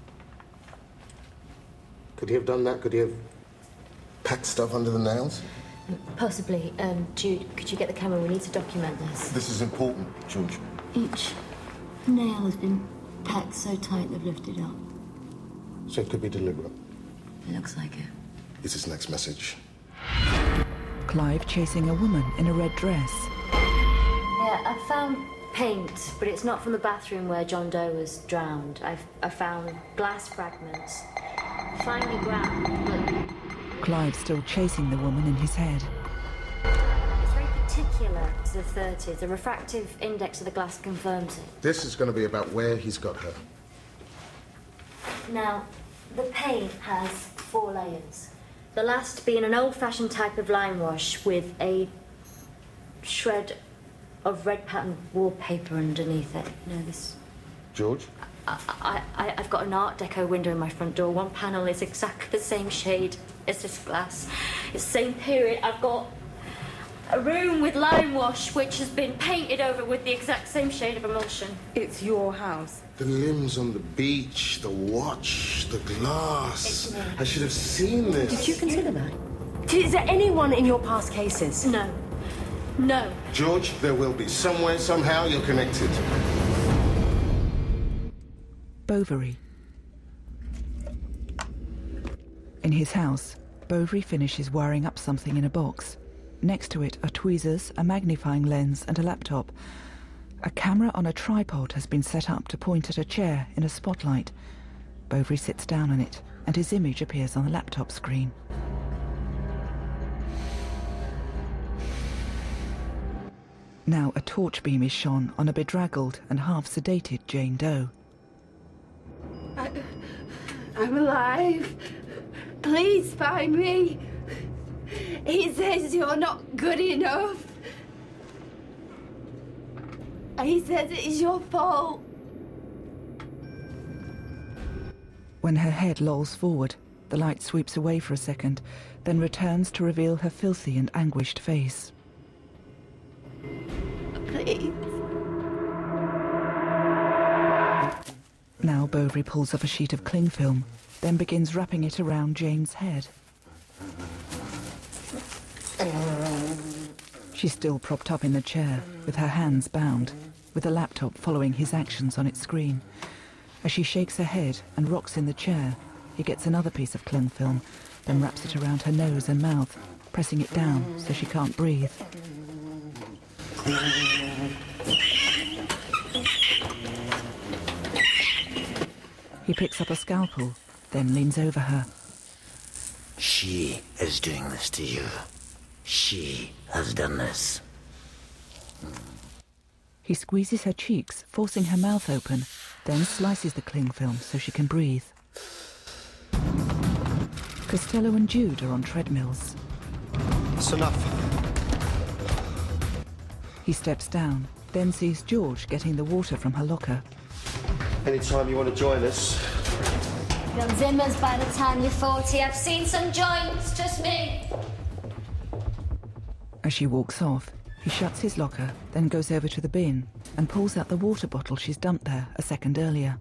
Could he have done that? Could he have packed stuff under the nails? Possibly. Jude, could you get the camera? We need to document this. This is important, George. Each nail has been packed so tight they've lifted up. So it could be deliberate. It looks like it. Is his next message? Clive chasing a woman in a red dress. Yeah, I found paint, but it's not from the bathroom where John Doe was drowned. I found glass fragments. Finely ground, but... Clive still chasing the woman in his head. It's very particular to the 30s. The refractive index of the glass confirms it. This is going to be about where he's got her. Now, the paint has 4 layers. The last being an old-fashioned type of lime wash with a shred of red pattern wallpaper underneath it. You know, this... George? I've got an Art Deco window in my front door. One panel is exactly the same shade as this glass. It's the same period. I've got a room with lime wash which has been painted over with the exact same shade of emulsion. It's your house. The limbs on the beach, the watch, the glass. I should have seen this. Did you consider that? Is there anyone in your past cases? No. No. George, there will be. Somewhere, somehow, you're connected. Bovary. In his house, Bovary finishes wiring up something in a box. Next to it are tweezers, a magnifying lens and a laptop. A camera on a tripod has been set up to point at a chair in a spotlight. Bovary sits down on it and his image appears on the laptop screen. Now a torch beam is shone on a bedraggled and half-sedated Jane Doe. I'm alive. Please find me. He says you're not good enough. He says it is your fault. When her head lolls forward, the light sweeps away for a second, then returns to reveal her filthy and anguished face. Please. Now Bovary pulls off a sheet of cling film, then begins wrapping it around Jane's head. She's still propped up in the chair, with her hands bound, with the laptop following his actions on its screen. As she shakes her head and rocks in the chair, he gets another piece of cling film, then wraps it around her nose and mouth, pressing it down so she can't breathe. He picks up a scalpel, then leans over her. She is doing this to you. She has done this. He squeezes her cheeks, forcing her mouth open, then slices the cling film so she can breathe. Costello and Jude are on treadmills. That's enough. He steps down, then sees George getting the water from her locker. Anytime you want to join us. Young Zimmers by the time you're 40. I've seen some joints, just me. As she walks off, he shuts his locker, then goes over to the bin and pulls out the water bottle she's dumped there a second earlier.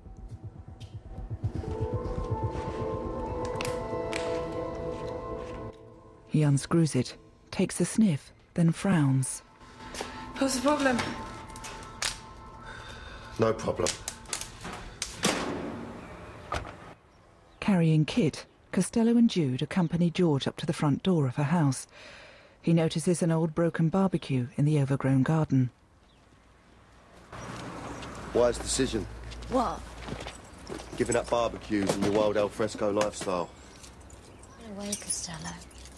He unscrews it, takes a sniff, then frowns. What's the problem? No problem. Carrying Kit, Costello and Jude accompany George up to the front door of her house. He notices an old broken barbecue in the overgrown garden. Wise decision. What? Giving up barbecues and your wild al fresco lifestyle. No way, Costello.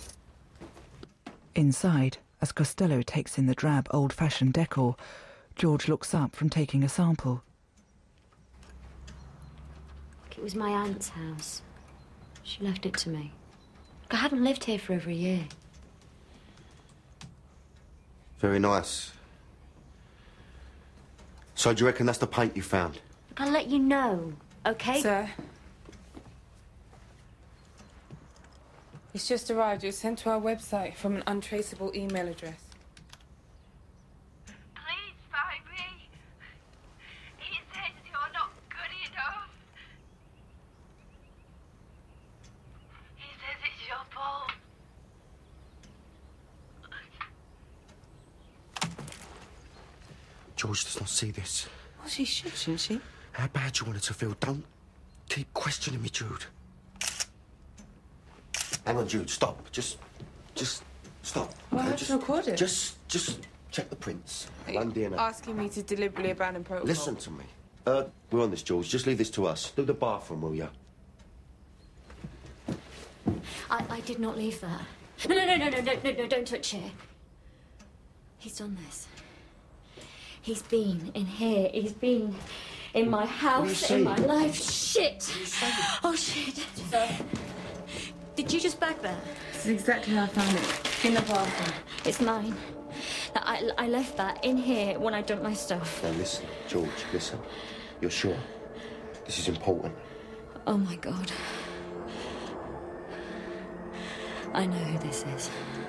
Inside, as Costello takes in the drab, old-fashioned decor, George looks up from taking a sample. It was my aunt's house. She left it to me. I haven't lived here for over a year. Very nice. So do you reckon that's the paint you found? I'll let you know, okay? Sir. It's just arrived. It was sent to our website from an untraceable email address. Please find me. He says you're not good enough. He says it's your fault. George does not see this. Well, she should, shouldn't she? How bad you want it to feel? Don't keep questioning me, Jude. Hang on, Jude, stop. Just stop. Well, okay? I have to record it. Just check the prints. Run DNA. Asking me to deliberately abandon protocol. Listen to me. We're on this, George. Just leave this to us. Do the bathroom, will you? I did not leave that. No, don't touch it. He's done this. He's been in here. He's been in my house, in my life. Shit. Oh, shit. Did you just bag that? This is exactly how I found it. In the bathroom. It's mine. I left that in here when I'd done my stuff. Now listen, George, listen. You're sure? This is important. Oh my God. I know who this is.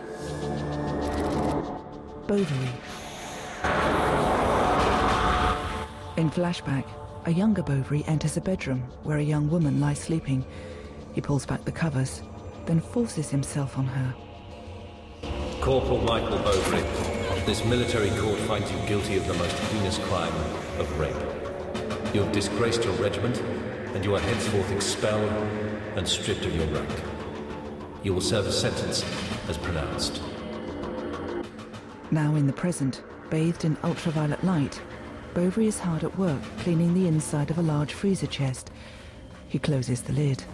Bovary. In flashback, a younger Bovary enters a bedroom where a young woman lies sleeping. He pulls back the covers, then forces himself on her. Corporal Michael Bovary, this military court finds you guilty of the most heinous crime of rape. You have disgraced your regiment, and you are henceforth expelled and stripped of your rank. You will serve a sentence as pronounced. Now in the present, bathed in ultraviolet light, Bovary is hard at work cleaning the inside of a large freezer chest. He closes the lid.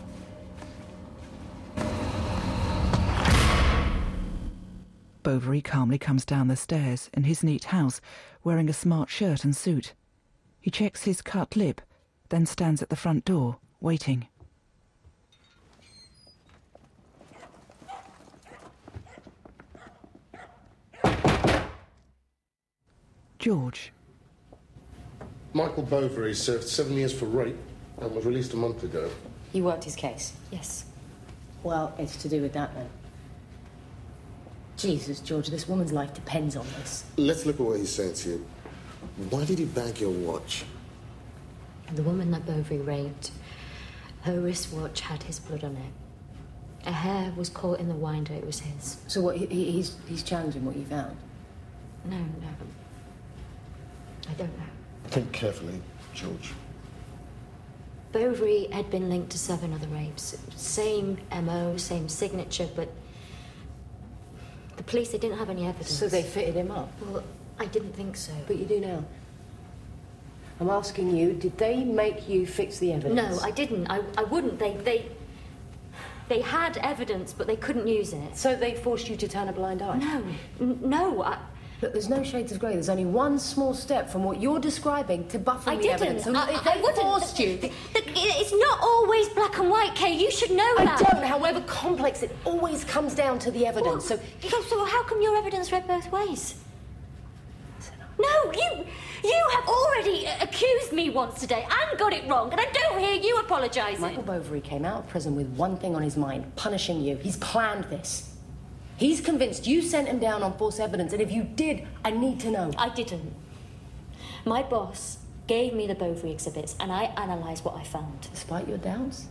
Bovary calmly comes down the stairs in his neat house, wearing a smart shirt and suit. He checks his cut lip, then stands at the front door, waiting. George. Michael Bovary served 7 years for rape and was released a month ago. You worked his case? Yes. Well, it's to do with that, then. Jesus, George, this woman's life depends on this. Let's look at what he's saying to you. Why did he bag your watch? The woman that Bovary raped, her wristwatch had his blood on it. A hair was caught in the winder, it was his. So what, he's challenging what you found? No. I don't know. Think carefully, George. Bovary had been linked to 7 other rapes. Same MO, same signature, but the police, they didn't have any evidence. So they fitted him up? Well, I didn't think so. But you do now. I'm asking you, did they make you fix the evidence? No, I didn't. I wouldn't. They had evidence, but they couldn't use it. So they forced you to turn a blind eye? No. Look, there's no shades of grey. There's only one small step from what you're describing to buffing the evidence. I wouldn't. Forced you. It's not always black and white, Kay. You should know that. I don't. However complex, it always comes down to the evidence. Well, so how come your evidence read both ways? No, you have already accused me once today and got it wrong, and I don't hear you apologising. Michael Bovary came out of prison with one thing on his mind: punishing you. He's planned this. He's convinced you sent him down on false evidence, and if you did, I need to know. I didn't. My boss gave me the Bovary exhibits, and I analysed what I found. Despite your doubts?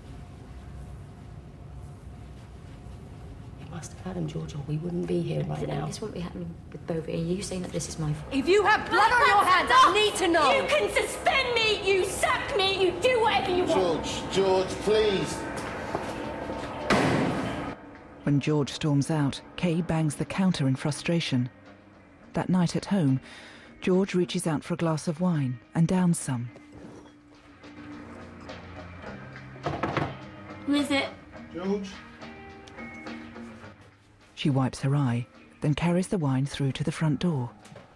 You must have had him, George, or we wouldn't be here right now. This won't be happening with Bovary. Are you saying that this is my fault? If you have blood on your hands, I need to know. You can suspend me, you sack me, you do whatever you want. George, please. When George storms out, Kay bangs the counter in frustration. That night at home, George reaches out for a glass of wine and downs some. Who is it? George. She wipes her eye, then carries the wine through to the front door.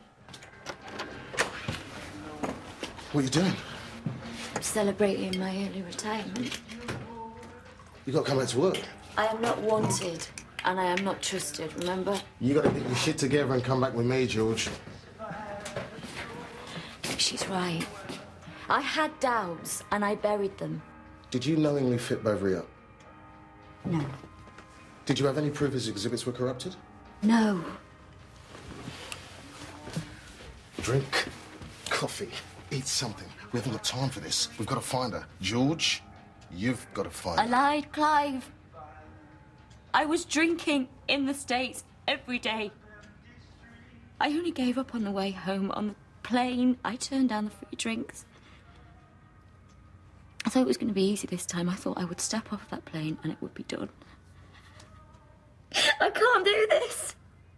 What are you doing? I'm celebrating my early retirement. You got to come back to work. I am not wanted, and I am not trusted, remember? You got to get your shit together and come back with me, George. She's right. I had doubts, and I buried them. Did you knowingly fit Bovary up? No. Did you have any proof his exhibits were corrupted? No. Drink, coffee, eat something. We haven't got time for this. We've got to find her. George, you've got to find her. I lied, Clive. I was drinking in the States every day. I only gave up on the way home. On the plane, I turned down the free drinks. I thought it was going to be easy this time. I thought I would step off that plane and it would be done. I can't do this.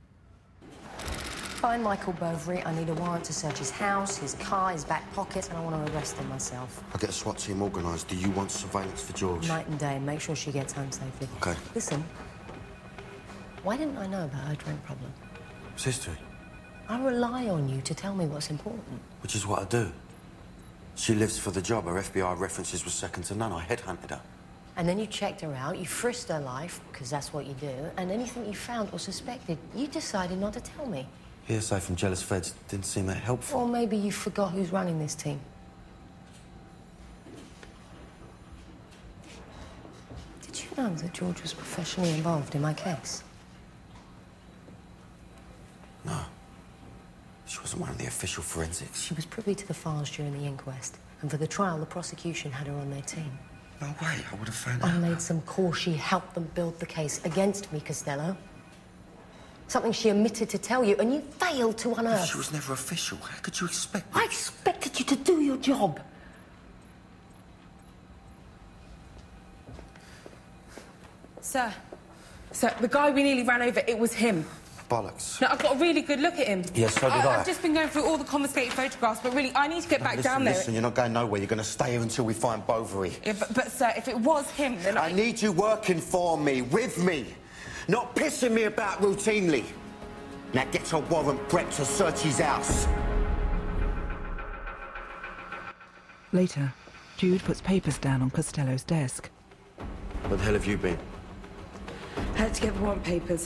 Find Michael Bovary. I need a warrant to search his house, his car, his back pockets, and I want to arrest him myself. I'll get a SWAT team organised. Do you want surveillance for George? Night and day. Make sure she gets home safely. OK. Listen, why didn't I know about her drink problem? It's history. I rely on you to tell me what's important. Which is what I do. She lives for the job. Her FBI references were second to none. I headhunted her. And then you checked her out, you frisked her life, because that's what you do, and anything you found or suspected, you decided not to tell me. Hearsay from jealous feds didn't seem that helpful. Or maybe you forgot who's running this team. Did you know that George was professionally involved in my case? No. She wasn't one of the official forensics. She was privy to the files during the inquest, and for the trial, the prosecution had her on their team. No way, I would have found I out. made some calls. She helped them build the case against me, Costello. Something she omitted to tell you, and you failed to unearth. She was never official. How could you expect me? I expected you to do your job. Sir, the guy we nearly ran over, it was him. Bollocks. No, I've got a really good look at him. Yes, so did I. I've just been going through all the confiscated photographs, but really, I need to get back down there. Listen, you're not going nowhere. You're going to stay here until we find Bovary. Yeah, but sir, if it was him, then I need you working for me, with me, not pissing me about routinely. Now get a warrant, Brett, to search his house. Later, Jude puts papers down on Costello's desk. Where the hell have you been? Had to get the warrant papers.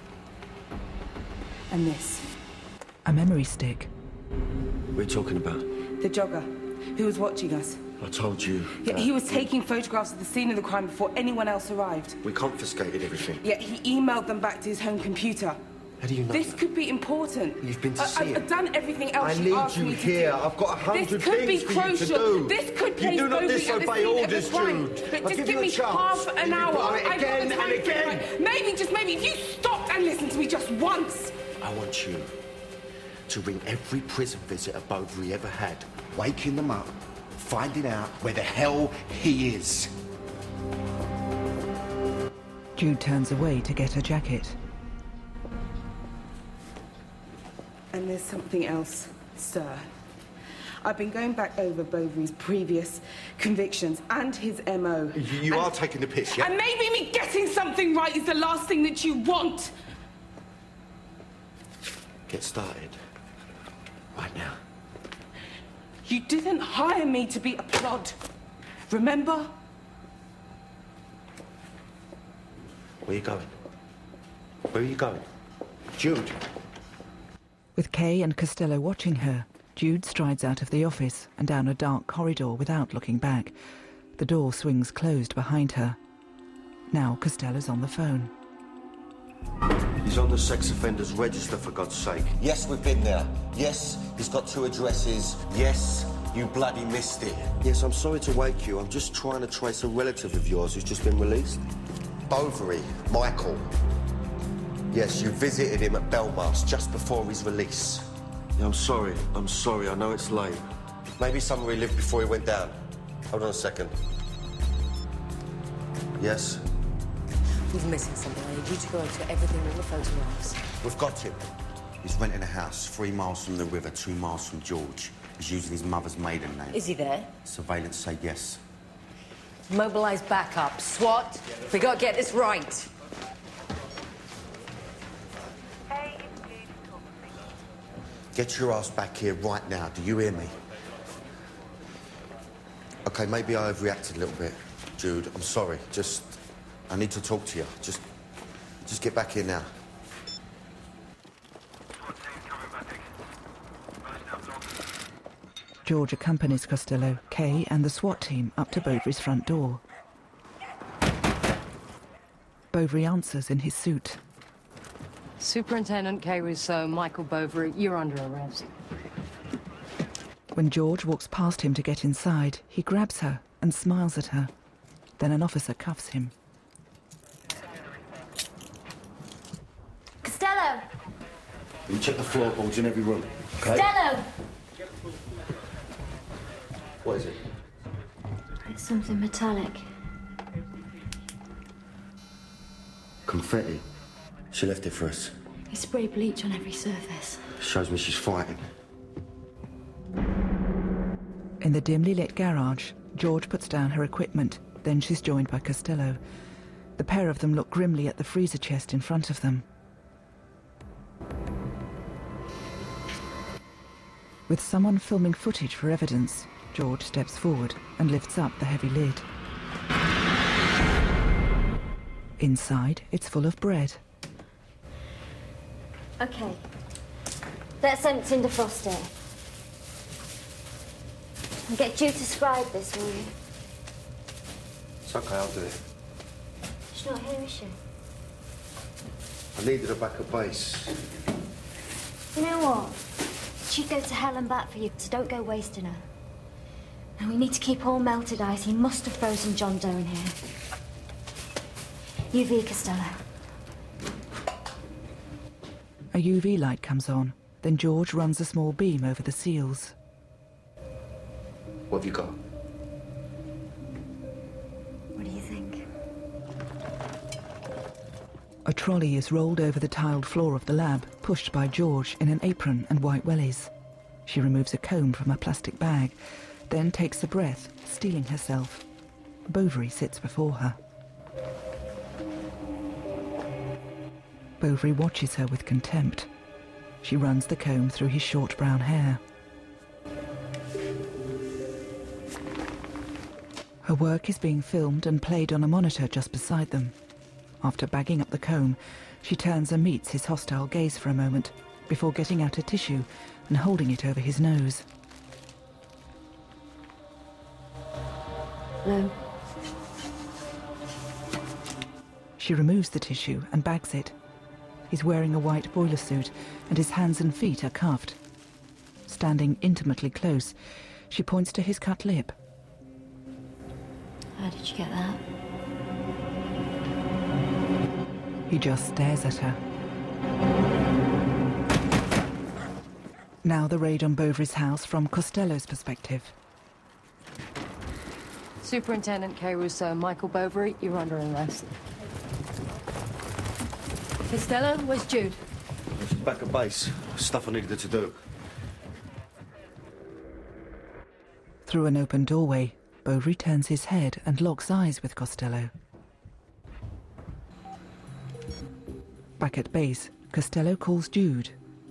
And this. A memory stick. What are you talking about? The jogger, who was watching us. I told you. Yeah, he was taking photographs of the scene of the crime before anyone else arrived. We confiscated everything. Yeah, he emailed them back to his home computer. How do you know This that? could be important. You've been to see I've it. done everything else I she need asked you me to here. do. I've got 100 This could be things for you to crucial. do. This could place You do not Bovary at the disobey scene of orders, the crime. Jude. But I'll just give give you a me chance. half an You've hour. done it I've got again the time and for it. again. Maybe if you stopped and listened to me just once. I want you to ring every prison visitor Bovary ever had, waking them up, finding out where the hell he is. Jude turns away to get her jacket. And there's something else, sir. I've been going back over Bovary's previous convictions and his MO. You are taking the piss, yeah? And maybe me getting something right is the last thing that you want. Get started. Right now. You didn't hire me to be a plod. Remember? Where are you going? Where are you going? Jude. With Kay and Costello watching her, Jude strides out of the office and down a dark corridor without looking back. The door swings closed behind her. Now Costello's on the phone. He's on the sex offenders register, for God's sake. Yes, we've been there. Yes, he's got 2 addresses. Yes, you bloody missed it. Yes, I'm sorry to wake you. I'm just trying to trace a relative of yours who's just been released. Bovary, Michael. Yes, you visited him at Belmarsh just before his release. Yeah, I'm sorry. I know it's late. Maybe somewhere he lived before he went down. Hold on a second. Yes? We're missing something. I need you to go over everything in the photographs. We've got him. He's renting a house 3 miles from the river, 2 miles from George. He's using his mother's maiden name. Is he there? Surveillance say yes. Mobilize backup. SWAT, we gotta get this right. Get your ass back here right now. Do you hear me? Okay, maybe I overreacted a little bit, Jude. I'm sorry. I need to talk to you. Just get back here now. George accompanies Costello, Kay and the SWAT team up to Bovary's front door. Bovary answers in his suit. Superintendent Kay Rousseau, Michael Bovary, you're under arrest. When George walks past him to get inside, he grabs her and smiles at her. Then an officer cuffs him. Costello! You check the floorboards in every room, okay? Costello! What is it? It's something metallic. Confetti. She left it for us. He sprayed bleach on every surface. Shows me she's fighting. In the dimly lit garage, George puts down her equipment. Then she's joined by Costello. The pair of them look grimly at the freezer chest in front of them. With someone filming footage for evidence, George steps forward and lifts up the heavy lid. Inside, it's full of bread. Okay. Let's empty and defrost it. And get Jude to scribe this, will you? It's okay, I'll do it. She's not here, is she? I needed her back at base. You know what? She'd go to hell and back for you, so don't go wasting her. And we need to keep all melted ice. He must have frozen John Doe in here. UV, Costello. A UV light comes on. Then George runs a small beam over the seals. What have you got? What do you think? A trolley is rolled over the tiled floor of the lab, pushed by George in an apron and white wellies. She removes a comb from a plastic bag, then takes a breath, steeling herself. Bovary sits before her. Bovary watches her with contempt. She runs the comb through his short brown hair. Her work is being filmed and played on a monitor just beside them. After bagging up the comb, she turns and meets his hostile gaze for a moment, before getting out a tissue and holding it over his nose. No. She removes the tissue and bags it. He's wearing a white boiler suit, and his hands and feet are cuffed. Standing intimately close, she points to his cut lip. How did you get that? He just stares at her. Now the raid on Bovary's house from Costello's perspective. Superintendent Kay Russo, Michael Bovary, you're under arrest. Costello, where's Jude? She's back at base. Stuff I needed her to do. Through an open doorway, Bovary turns his head and locks eyes with Costello. Back at base, Costello calls Jude.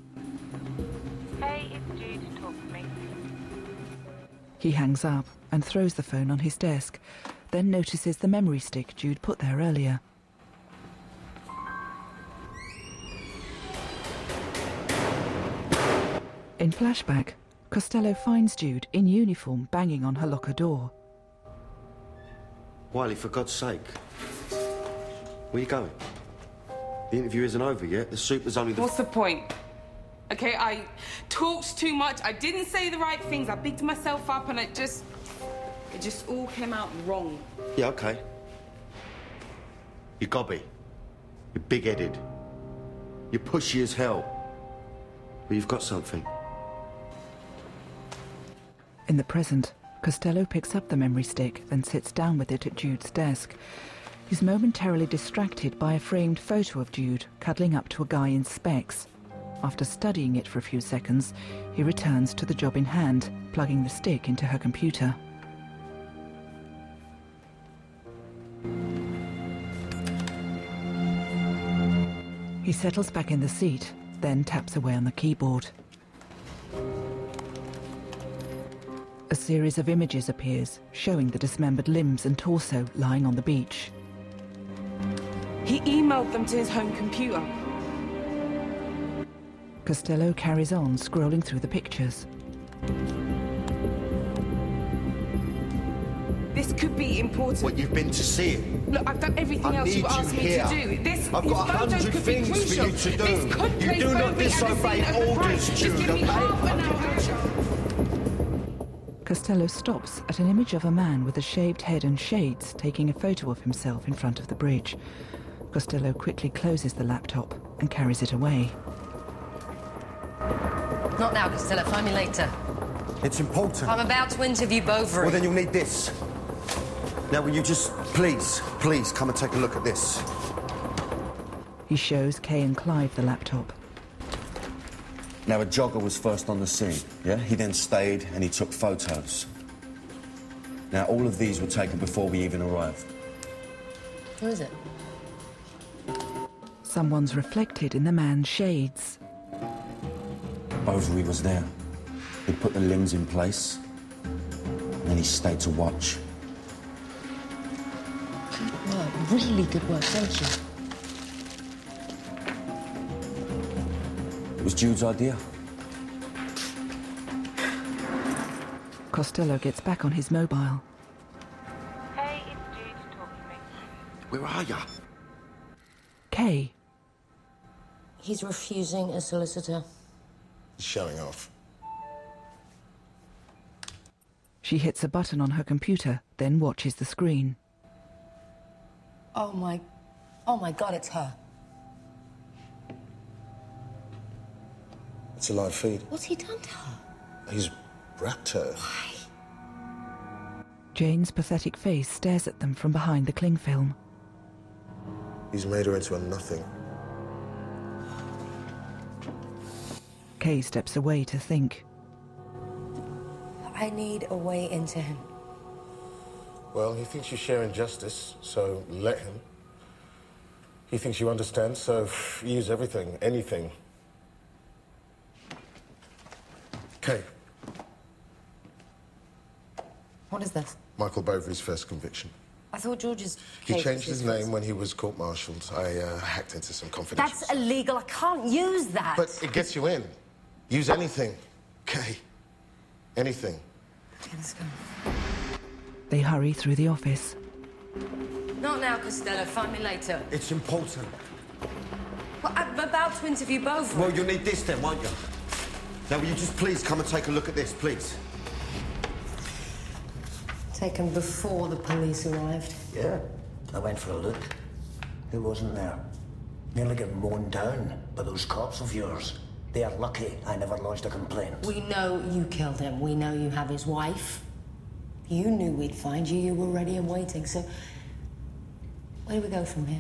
Hey, it's Jude. Talk to me. He hangs up and throws the phone on his desk, then notices the memory stick Jude put there earlier. In flashback, Costello finds Jude in uniform banging on her locker door. Wiley, for God's sake. Where you going? The interview isn't over yet. The super's only the... What's the point? Okay, I talked too much. I didn't say the right things. I bigged myself up and it just all came out wrong. Yeah, okay. You're gobby. You're big-headed. You're pushy as hell. But you've got something. In the present, Costello picks up the memory stick, then sits down with it at Jude's desk. He's momentarily distracted by a framed photo of Jude cuddling up to a guy in specs. After studying it for a few seconds, he returns to the job in hand, plugging the stick into her computer. He settles back in the seat, then taps away on the keyboard. A series of images appears, showing the dismembered limbs and torso lying on the beach. He emailed them to his home computer. Costello carries on, scrolling through the pictures. This could be important. What, you've been to see it? Look, I've done everything else you asked me to do. I've got 100 things for you to do. You do not disobey orders, Jude, okay? Costello stops at an image of a man with a shaved head and shades taking a photo of himself in front of the bridge. Costello quickly closes the laptop and carries it away. Not now, Costello. Find me later. It's important. I'm about to interview Bovary. Well, then you'll need this. Now, will you just, please come and take a look at this? He shows Kay and Clive the laptop. Now, a jogger was first on the scene, yeah? He then stayed and he took photos. Now, all of these were taken before we even arrived. Who is it? Someone's reflected in the man's shades. Bovary was there. He put the limbs in place, and then he stayed to watch. work, really good work, thank you. It was Jude's idea. Costello gets back on his mobile. Hey, it's Jude talking to me. Where are you? Kay. He's refusing a solicitor. He's showing off. She hits a button on her computer, then watches the screen. Oh my God, it's her. It's a live feed. What's he done to her? He's wrapped her. Why? Jane's pathetic face stares at them from behind the cling film. He's made her into a nothing. Kay steps away to think. I need a way into him. Well, he thinks you share injustice, so let him. He thinks you understand, so use everything, anything. Kay. What is this? Michael Bovary's first conviction. I thought George's He case changed was his name when he was court-martialed. I hacked into some confidential... That's illegal. I can't use that. But it gets you in. Use anything. Kay. Anything. Okay, let's go. They hurry through the office. Not now, Costello. Find me later. It's important. Well, I'm about to interview both. Well, you'll need this then, won't you? Now, will you just please come and take a look at this, please? Taken before the police arrived. Yeah, I went for a look. Who wasn't there? Nearly got mown down by those cops of yours. They are lucky I never lodged a complaint. We know you killed him. We know you have his wife. You knew we'd find you. You were ready and waiting. So, where do we go from here?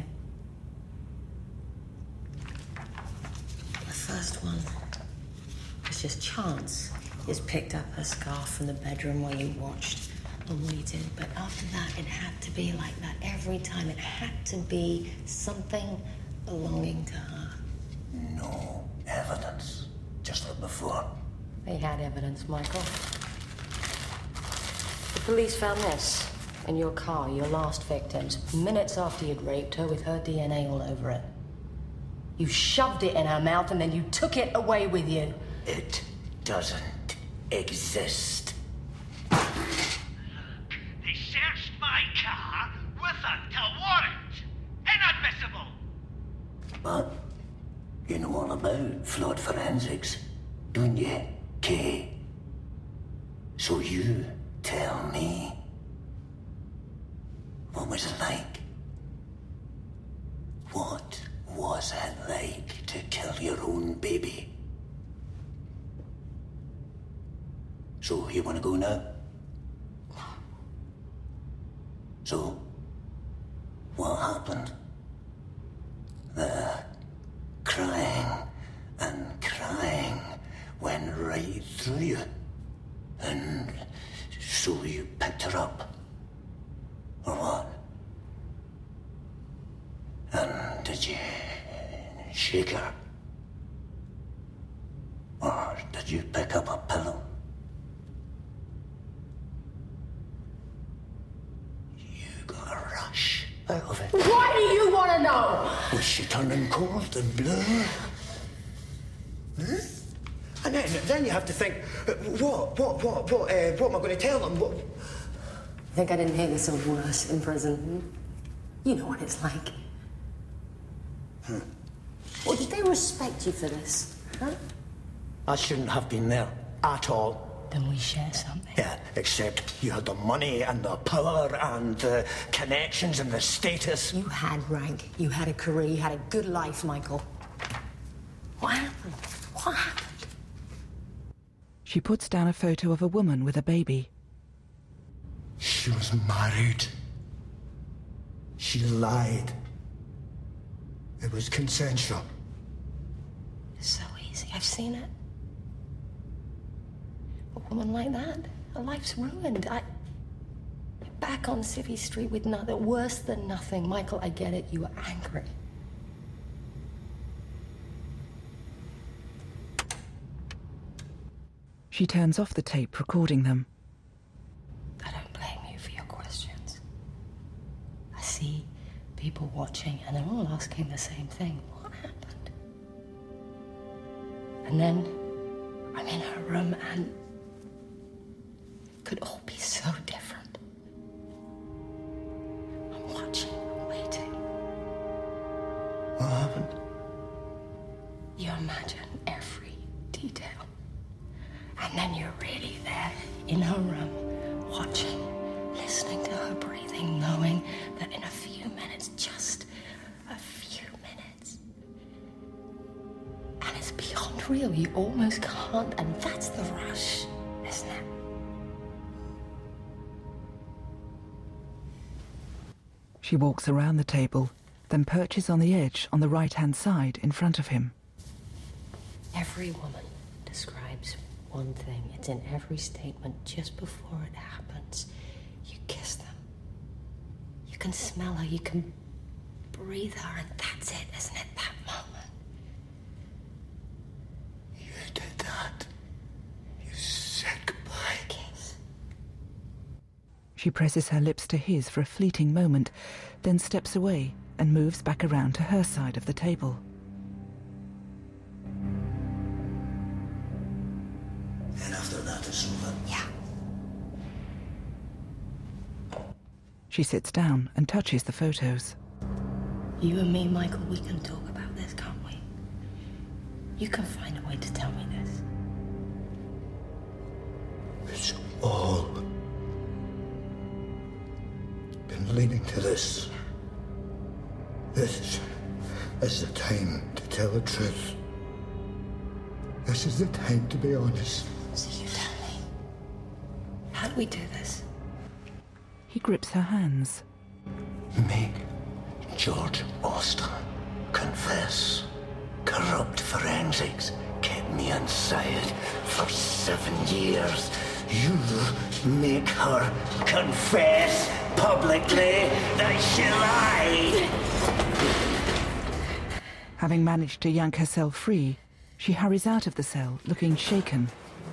The first one was just chance. Just picked up her scarf from the bedroom while you watched and waited. But after that, it had to be like that every time. It had to be something belonging to her. No evidence. Just like before. They had evidence, Michael. The police found this in your car, your last victim's, minutes after you'd raped her with her DNA all over it. You shoved it in her mouth and then you took it away with you. It doesn't exist. They searched my car without a warrant. Inadmissible. But you know all about flawed forensics, don't you, Kay? So you tell me, what was it like? What was it like to kill your own baby? So you want to go now? So, what happened? The crying and crying went right through you. And so you picked her up. Or what? And did you shake her? Or did you pick up a pillow? You got a rush out of it. Why do you want to know? Was she turning cold and blue? Huh? And then you have to think, what am I going to tell them? What? I think I didn't hear this or worse in prison. You know what it's like. Well, did they respect you for this? Huh? I shouldn't have been there at all. Then we share something. Yeah, except you had the money and the power and the connections and the status. You had rank, you had a career, you had a good life, Michael. What happened? What happened? She puts down a photo of a woman with a baby. She was married. She lied. It was consensual. It's so easy. I've seen it. A woman like that, her life's ruined. You're back on Civvy Street with nothing, worse than nothing. Michael, I get it. You were angry. She turns off the tape recording them. I don't blame you for your questions. I see people watching, and they're all asking the same thing. What happened? And then I'm in her room, and it could all be so different. I'm watching, I'm waiting. What happened? You imagine every detail. And then you're really there, in her room, watching, listening to her breathing, knowing that in a few minutes, just a few minutes, and it's beyond real. You almost can't, and that's the rush, isn't it? She walks around the table, then perches on the edge on the right-hand side in front of him. Every woman describes one thing. It's in every statement just before it happens. You kiss them. You can smell her, you can breathe her, and that's it, isn't it? That moment. You did that. You said goodbye. Kiss. She presses her lips to his for a fleeting moment, then steps away and moves back around to her side of the table. And after that is over. Yeah. She sits down and touches the photos. You and me, Michael, we can talk about this, can't we? You can find a way to tell me this. It's all been leading to this. This is the time to tell the truth. This is the time to be honest. So you tell me. How do we do this? He grips her hands. Make George Austen confess. Corrupt forensics kept me inside for 7 years. You make her confess publicly that she lied. Having managed to yank herself free, she hurries out of the cell, looking shaken.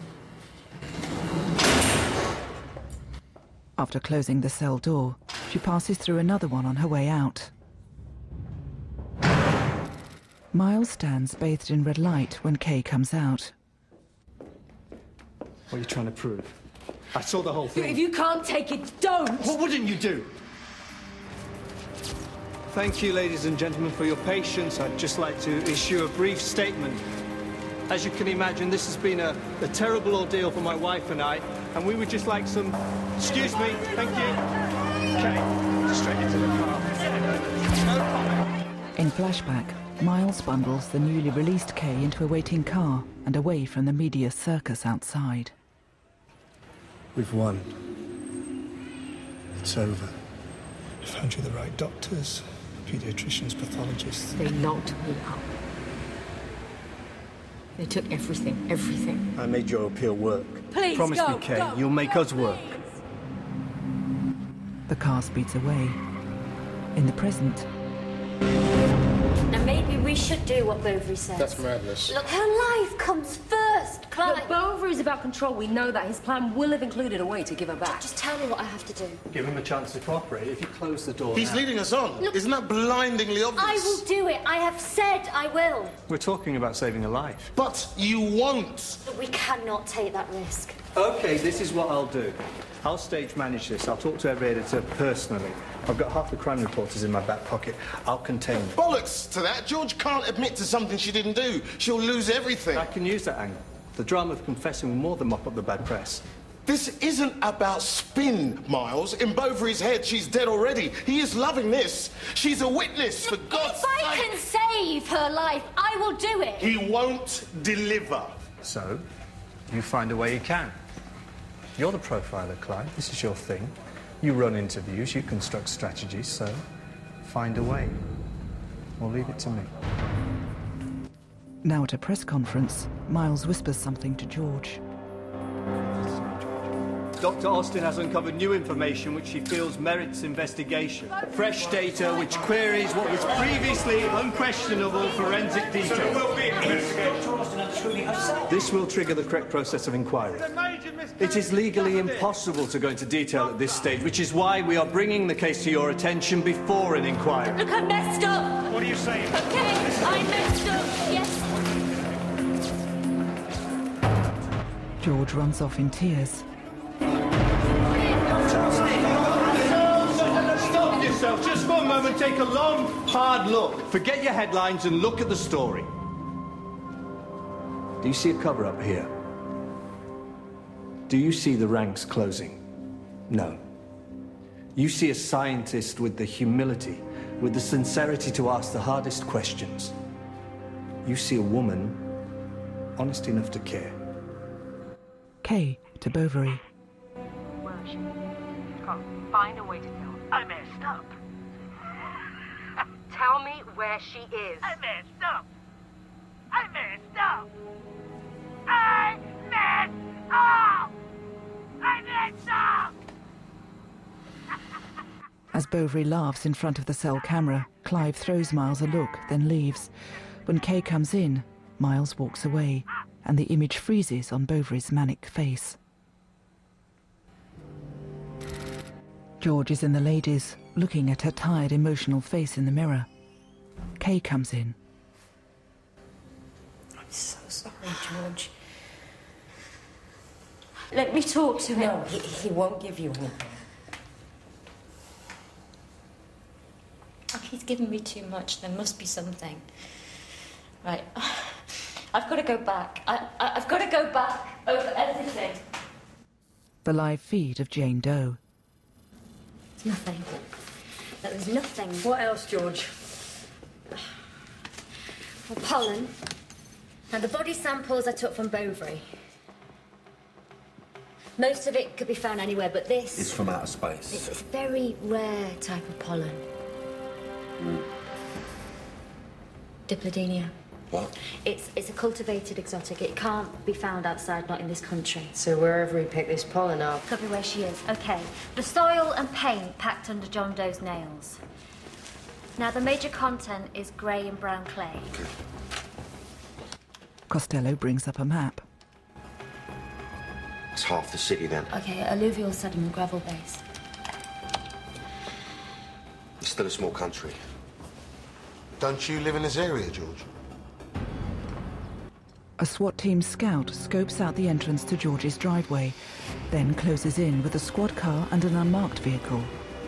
After closing the cell door, she passes through another one on her way out. Miles stands bathed in red light when Kay comes out. What are you trying to prove? I saw the whole thing. If you can't take it, don't! What wouldn't you do? Thank you, ladies and gentlemen, for your patience. I'd just like to issue a brief statement. As you can imagine, this has been a terrible ordeal for my wife and I, and we would just like some... Excuse me, thank you. Okay, straight into the car. No comment. In flashback, Miles bundles the newly released Kay into a waiting car and away from the media circus outside. We've won. It's over. I found you the right doctors, pediatricians, pathologists. They locked me up. They took everything, everything. I made your appeal work. Please, Promise go, me, Kay, go, you'll make us work. The car speeds away. In the present, Now maybe we should do what Bovary says. That's madness. Look, her life comes first, Clive. Look, Bovary is about control. We know that. His plan will have included a way to give her back. Just tell me what I have to do. Give him a chance to cooperate. If you close the door He's now. leading us on. Look, Isn't that blindingly obvious? I will do it. I have said I will. We're talking about saving a life. But you won't. But we cannot take that risk. Okay, this is what I'll do. I'll stage manage this. I'll talk to every editor personally. I've got half the crime reporters in my back pocket. I'll contain them. Bollocks to that. George can't admit to something she didn't do. She'll lose everything. I can use that angle. The drama of confessing will more than mop up the bad press. This isn't about spin, Miles. In Bovary's head, she's dead already. He is loving this. She's a witness, for God's sake. If I can save her life, I will do it. He won't deliver. So, you find a way you can. You're the profiler, Clive. This is your thing. You run interviews, you construct strategies, so find a way. Or leave it to me. now at a press conference, Miles whispers something to George. Dr. Austin has uncovered new information which she feels merits investigation. Fresh data which queries what was previously unquestionable forensic detail. So it will be investigated. Dr. Austin and truly herself. This will trigger the correct process of inquiry. It is legally impossible to go into detail at this stage, which is why we are bringing the case to your attention before an inquiry. Look, I messed up. What are you saying? Okay, I messed up. Yes. George runs off in tears. Stop yourself. Just for a moment, take a long, hard look. Forget your headlines and look at the story. Do you see a cover-up here? Do you see the ranks closing? No. You see a scientist with the humility, with the sincerity to ask the hardest questions. You see a woman honest enough to care. Kay to Bovary. Where is she? Can't find a way to tell. I messed up. Tell me where she is. I messed up. I messed up. I messed up. I messed up. As Bovary laughs in front of the cell camera, Clive throws Miles a look, then leaves. When Kay comes in, Miles walks away, and the image freezes on Bovary's manic face. George is in the ladies, looking at her tired, emotional face in the mirror. Kay comes in. I'm so sorry, George. Let me talk to him. No, he won't give you anything. Oh, he's given me too much. There must be something. Right. I've got to go back. I've got to go back over everything. The live feed of Jane Doe. It's nothing. That was nothing. What else, George? Well, pollen. Now, the body samples I took from Bovary. Most of it could be found anywhere, but this... It's from outer space. It's a very rare type of pollen. Diplodonia. What? It's a cultivated exotic. It can't be found outside, not in this country. So wherever he picked this pollen up... Could be where she is. Okay. The soil and paint packed under John Doe's nails. Now, the major content is grey and brown clay. Okay. Costello brings up a map. It's half the city, then. Okay, alluvial sediment, gravel base. It's still a small country. Don't you live in this area, George? A SWAT team scout scopes out the entrance to George's driveway, then closes in with a squad car and an unmarked vehicle.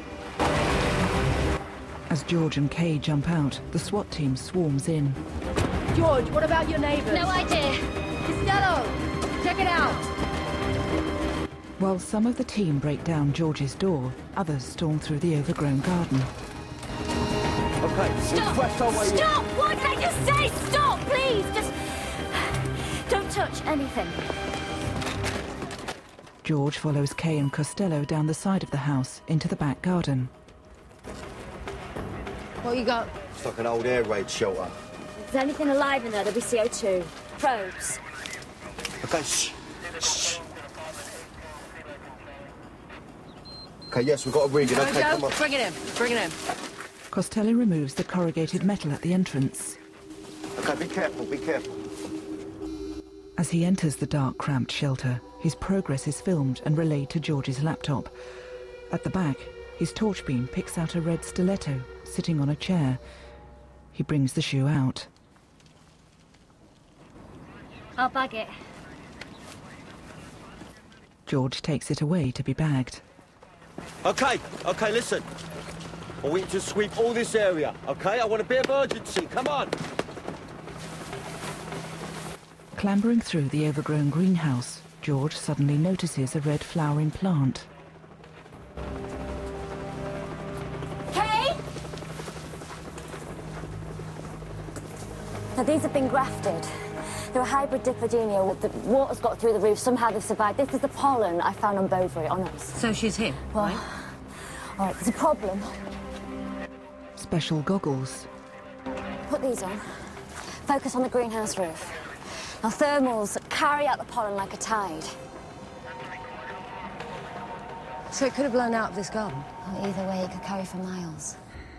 As George and Kay jump out, the SWAT team swarms in. George, what about your neighbours? No idea. Costello, check it out. While some of the team break down George's door, others storm through the overgrown garden. Okay, Stop! Stop! What did I just say? Stop, please! Just... don't touch anything. George follows Kay and Costello down the side of the house into the back garden. What you got? It's like an old air raid shelter. If there's anything alive in there, there'll be CO2. Probes. Okay, shh. Shh. Okay, yes, we've got a reading. Okay, come on. Bring it in. Bring it in. Costello removes the corrugated metal at the entrance. Okay, be careful, be careful. As he enters the dark, cramped shelter, his progress is filmed and relayed to George's laptop. At the back, his torch beam picks out a red stiletto sitting on a chair. He brings the shoe out. I'll bag it. George takes it away to be bagged. Okay, listen. I want you to sweep all this area, okay? I want a bit of urgency, come on. Clambering through the overgrown greenhouse, George suddenly notices a red flowering plant. Kay? Now, these have been grafted. They're a hybrid Diplodonia. The water's got through the roof. Somehow they've survived. This is the pollen I found on Bovary, on us. So she's here, well, right? All right, there's a problem. Special goggles. Put these on. Focus on the greenhouse roof. Now, thermals carry out the pollen like a tide. So it could have blown out of this garden? Well, either way, it could carry for miles.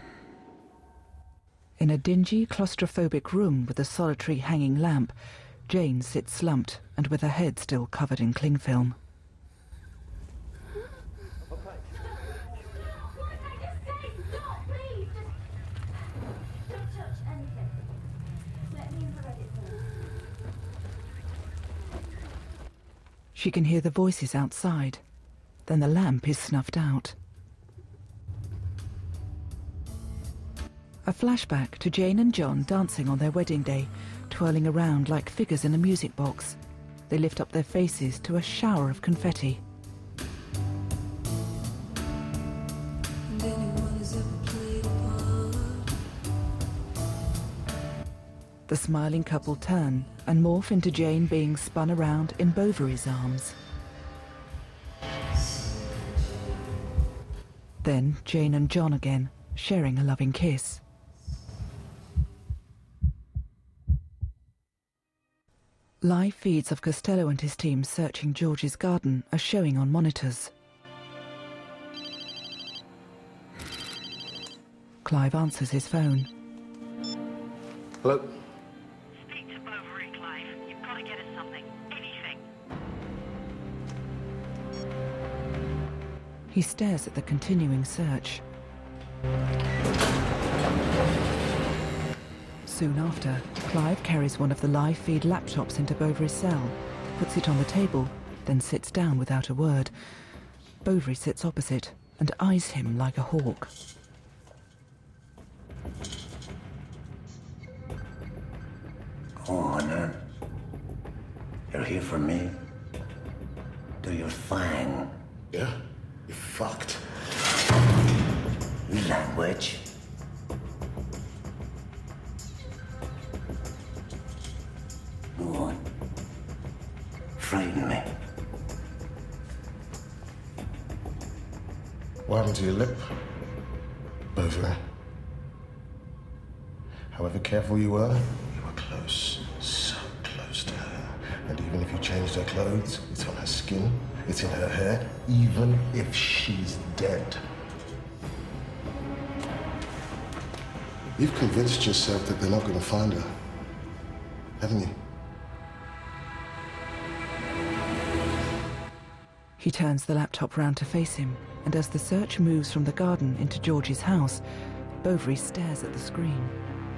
In a dingy, claustrophobic room with a solitary hanging lamp, Jane sits slumped and with her head still covered in cling film. She can hear the voices outside. Then the lamp is snuffed out. A flashback to Jane and John dancing on their wedding day, twirling around like figures in a music box. They lift up their faces to a shower of confetti. The smiling couple turn and morph into Jane being spun around in Bovary's arms. Then Jane and John again, sharing a loving kiss. Live feeds of Costello and his team searching George's garden are showing on monitors. Clive answers his phone. Hello? Speak to Bovary, Clive. You've got to get us something. Anything. He stares at the continuing search. Soon after, Clive carries one of the live feed laptops into Bovary's cell, puts it on the table, then sits down without a word. Bovary sits opposite and eyes him like a hawk. Go on, then. You're here for me. Do your thing. Yeah? You're fucked. Language. Go on. Frighten me. What happened to your lip, Bovary? However careful you were close, so close to her. And even if you changed her clothes, it's on her skin, it's in her hair, even if she's dead. You've convinced yourself that they're not going to find her, haven't you? He turns the laptop round to face him, and as the search moves from the garden into George's house, Bovary stares at the screen.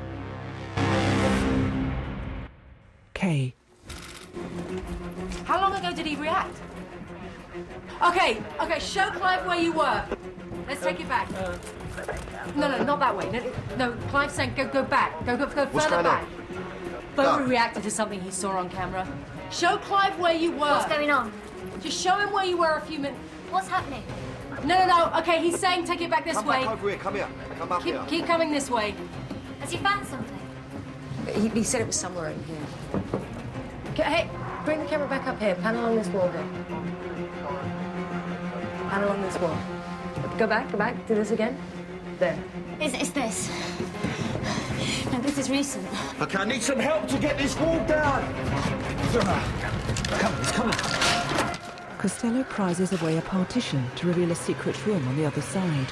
Kay. How long ago did he react? Okay, show Clive where you were. Let's take it back. No, not that way. No, Clive's saying go back. Go further back. Bovary reacted to something he saw on camera. Show Clive where you were. What's going on? Just show him where you were a few minutes. What's happening? No. Okay, he's saying take it back this way. Come back over here. Come here. Come up here. Keep coming this way. Has he found something? He said it was somewhere in here. Hey, bring the camera back up here. Pan along this wall here. Pan along this wall. Go back. Do this again. There. Is this? No, this is recent. Okay, I need some help to get this wall down. It's coming. Costello prizes away a partition to reveal a secret room on the other side.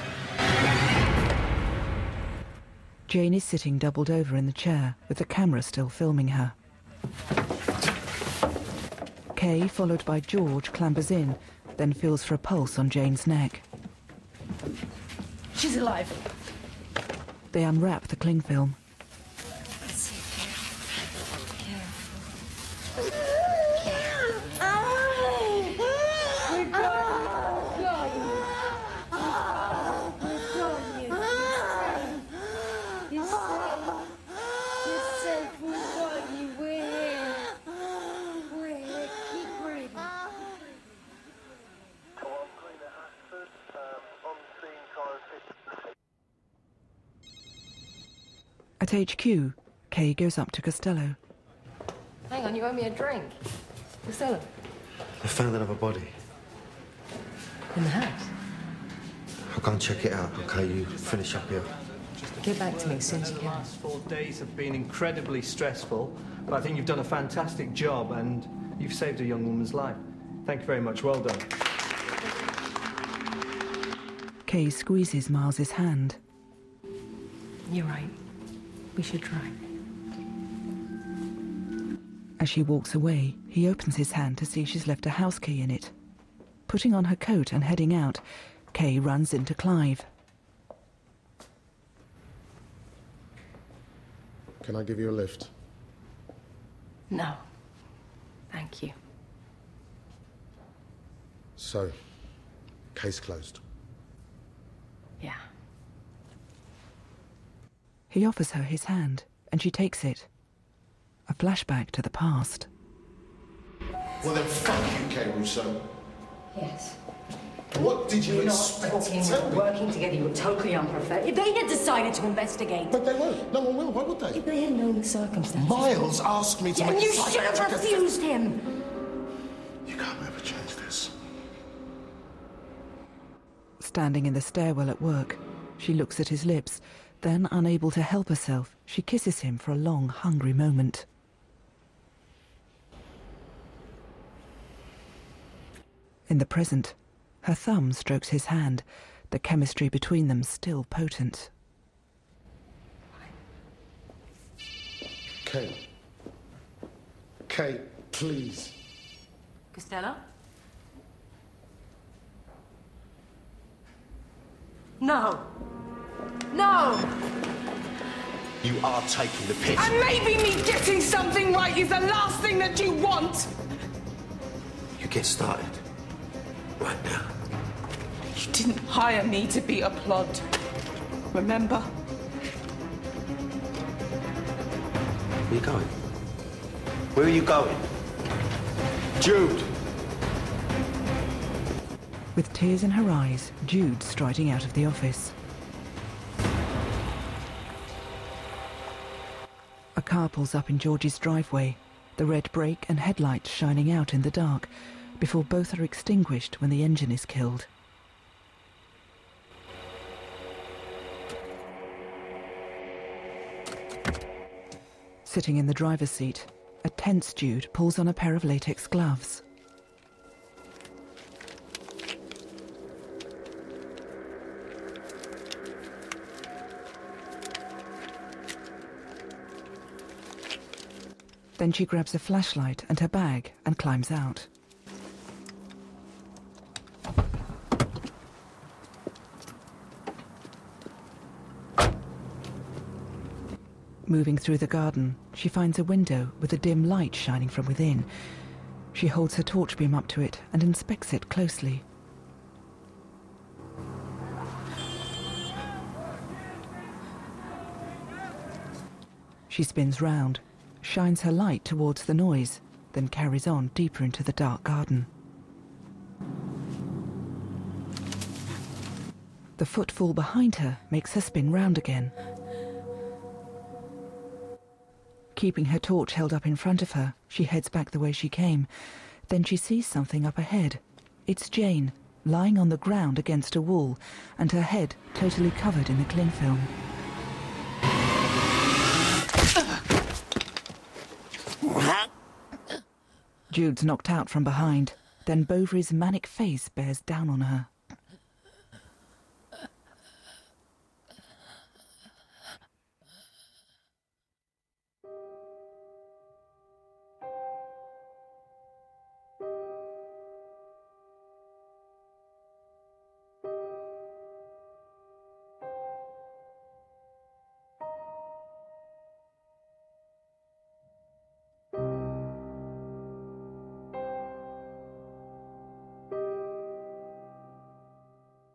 Jane is sitting doubled over in the chair, with the camera still filming her. Kay, followed by George, clambers in, then feels for a pulse on Jane's neck. She's alive. They unwrap the cling film. At HQ, Kay goes up to Costello. Hang on, you owe me a drink. Costello. I found another body. In the house? I'll go and check it out, okay? You finish up here. Get back to me as soon as you The can. last 4 days have been incredibly stressful, but I think you've done a fantastic job and you've saved a young woman's life. Thank you very much. Well done. Kay squeezes Miles's hand. You're right. We should try. As she walks away, he opens his hand to see she's left a house key in it. Putting on her coat and heading out, Kay runs into Clive. Can I give you a lift? No. Thank you. So, case closed. Yeah. He offers her his hand, and she takes it. A flashback to the past. Well then, fuck you, Kay Russo. Yes. What did you You're expect not talking, to tell we're me? working together. You're totally unprofessional. If they had decided to investigate... But they won't. No one will. Why would they? If they had known the circumstances... Miles asked me to Yeah, make and you a should have psychiatric refused him! You can't ever change this. Standing in the stairwell at work, she looks at his lips. Then, unable to help herself, she kisses him for a long, hungry moment. In the present, her thumb strokes his hand, the chemistry between them still potent. Kay. Kay, please. Costello? No! No! You are taking the piss. And maybe me getting something right is the last thing that you want. You get started. Right now. You didn't hire me to be a plod. Remember? Where are you going? Where are you going? Jude! With tears in her eyes, Jude's striding out of the office. A car pulls up in George's driveway, the red brake and headlights shining out in the dark, before both are extinguished when the engine is killed. Sitting in the driver's seat, a tense Jude pulls on a pair of latex gloves. Then she grabs a flashlight and her bag and climbs out. Moving through the garden, she finds a window with a dim light shining from within. She holds her torch beam up to it and inspects it closely. She spins round, shines her light towards the noise, then carries on deeper into the dark garden. The footfall behind her makes her spin round again. Keeping her torch held up in front of her, she heads back the way she came. Then she sees something up ahead. It's Jane, lying on the ground against a wall, and her head totally covered in the cling film. Jude's knocked out from behind. Then Bovary's manic face bears down on her.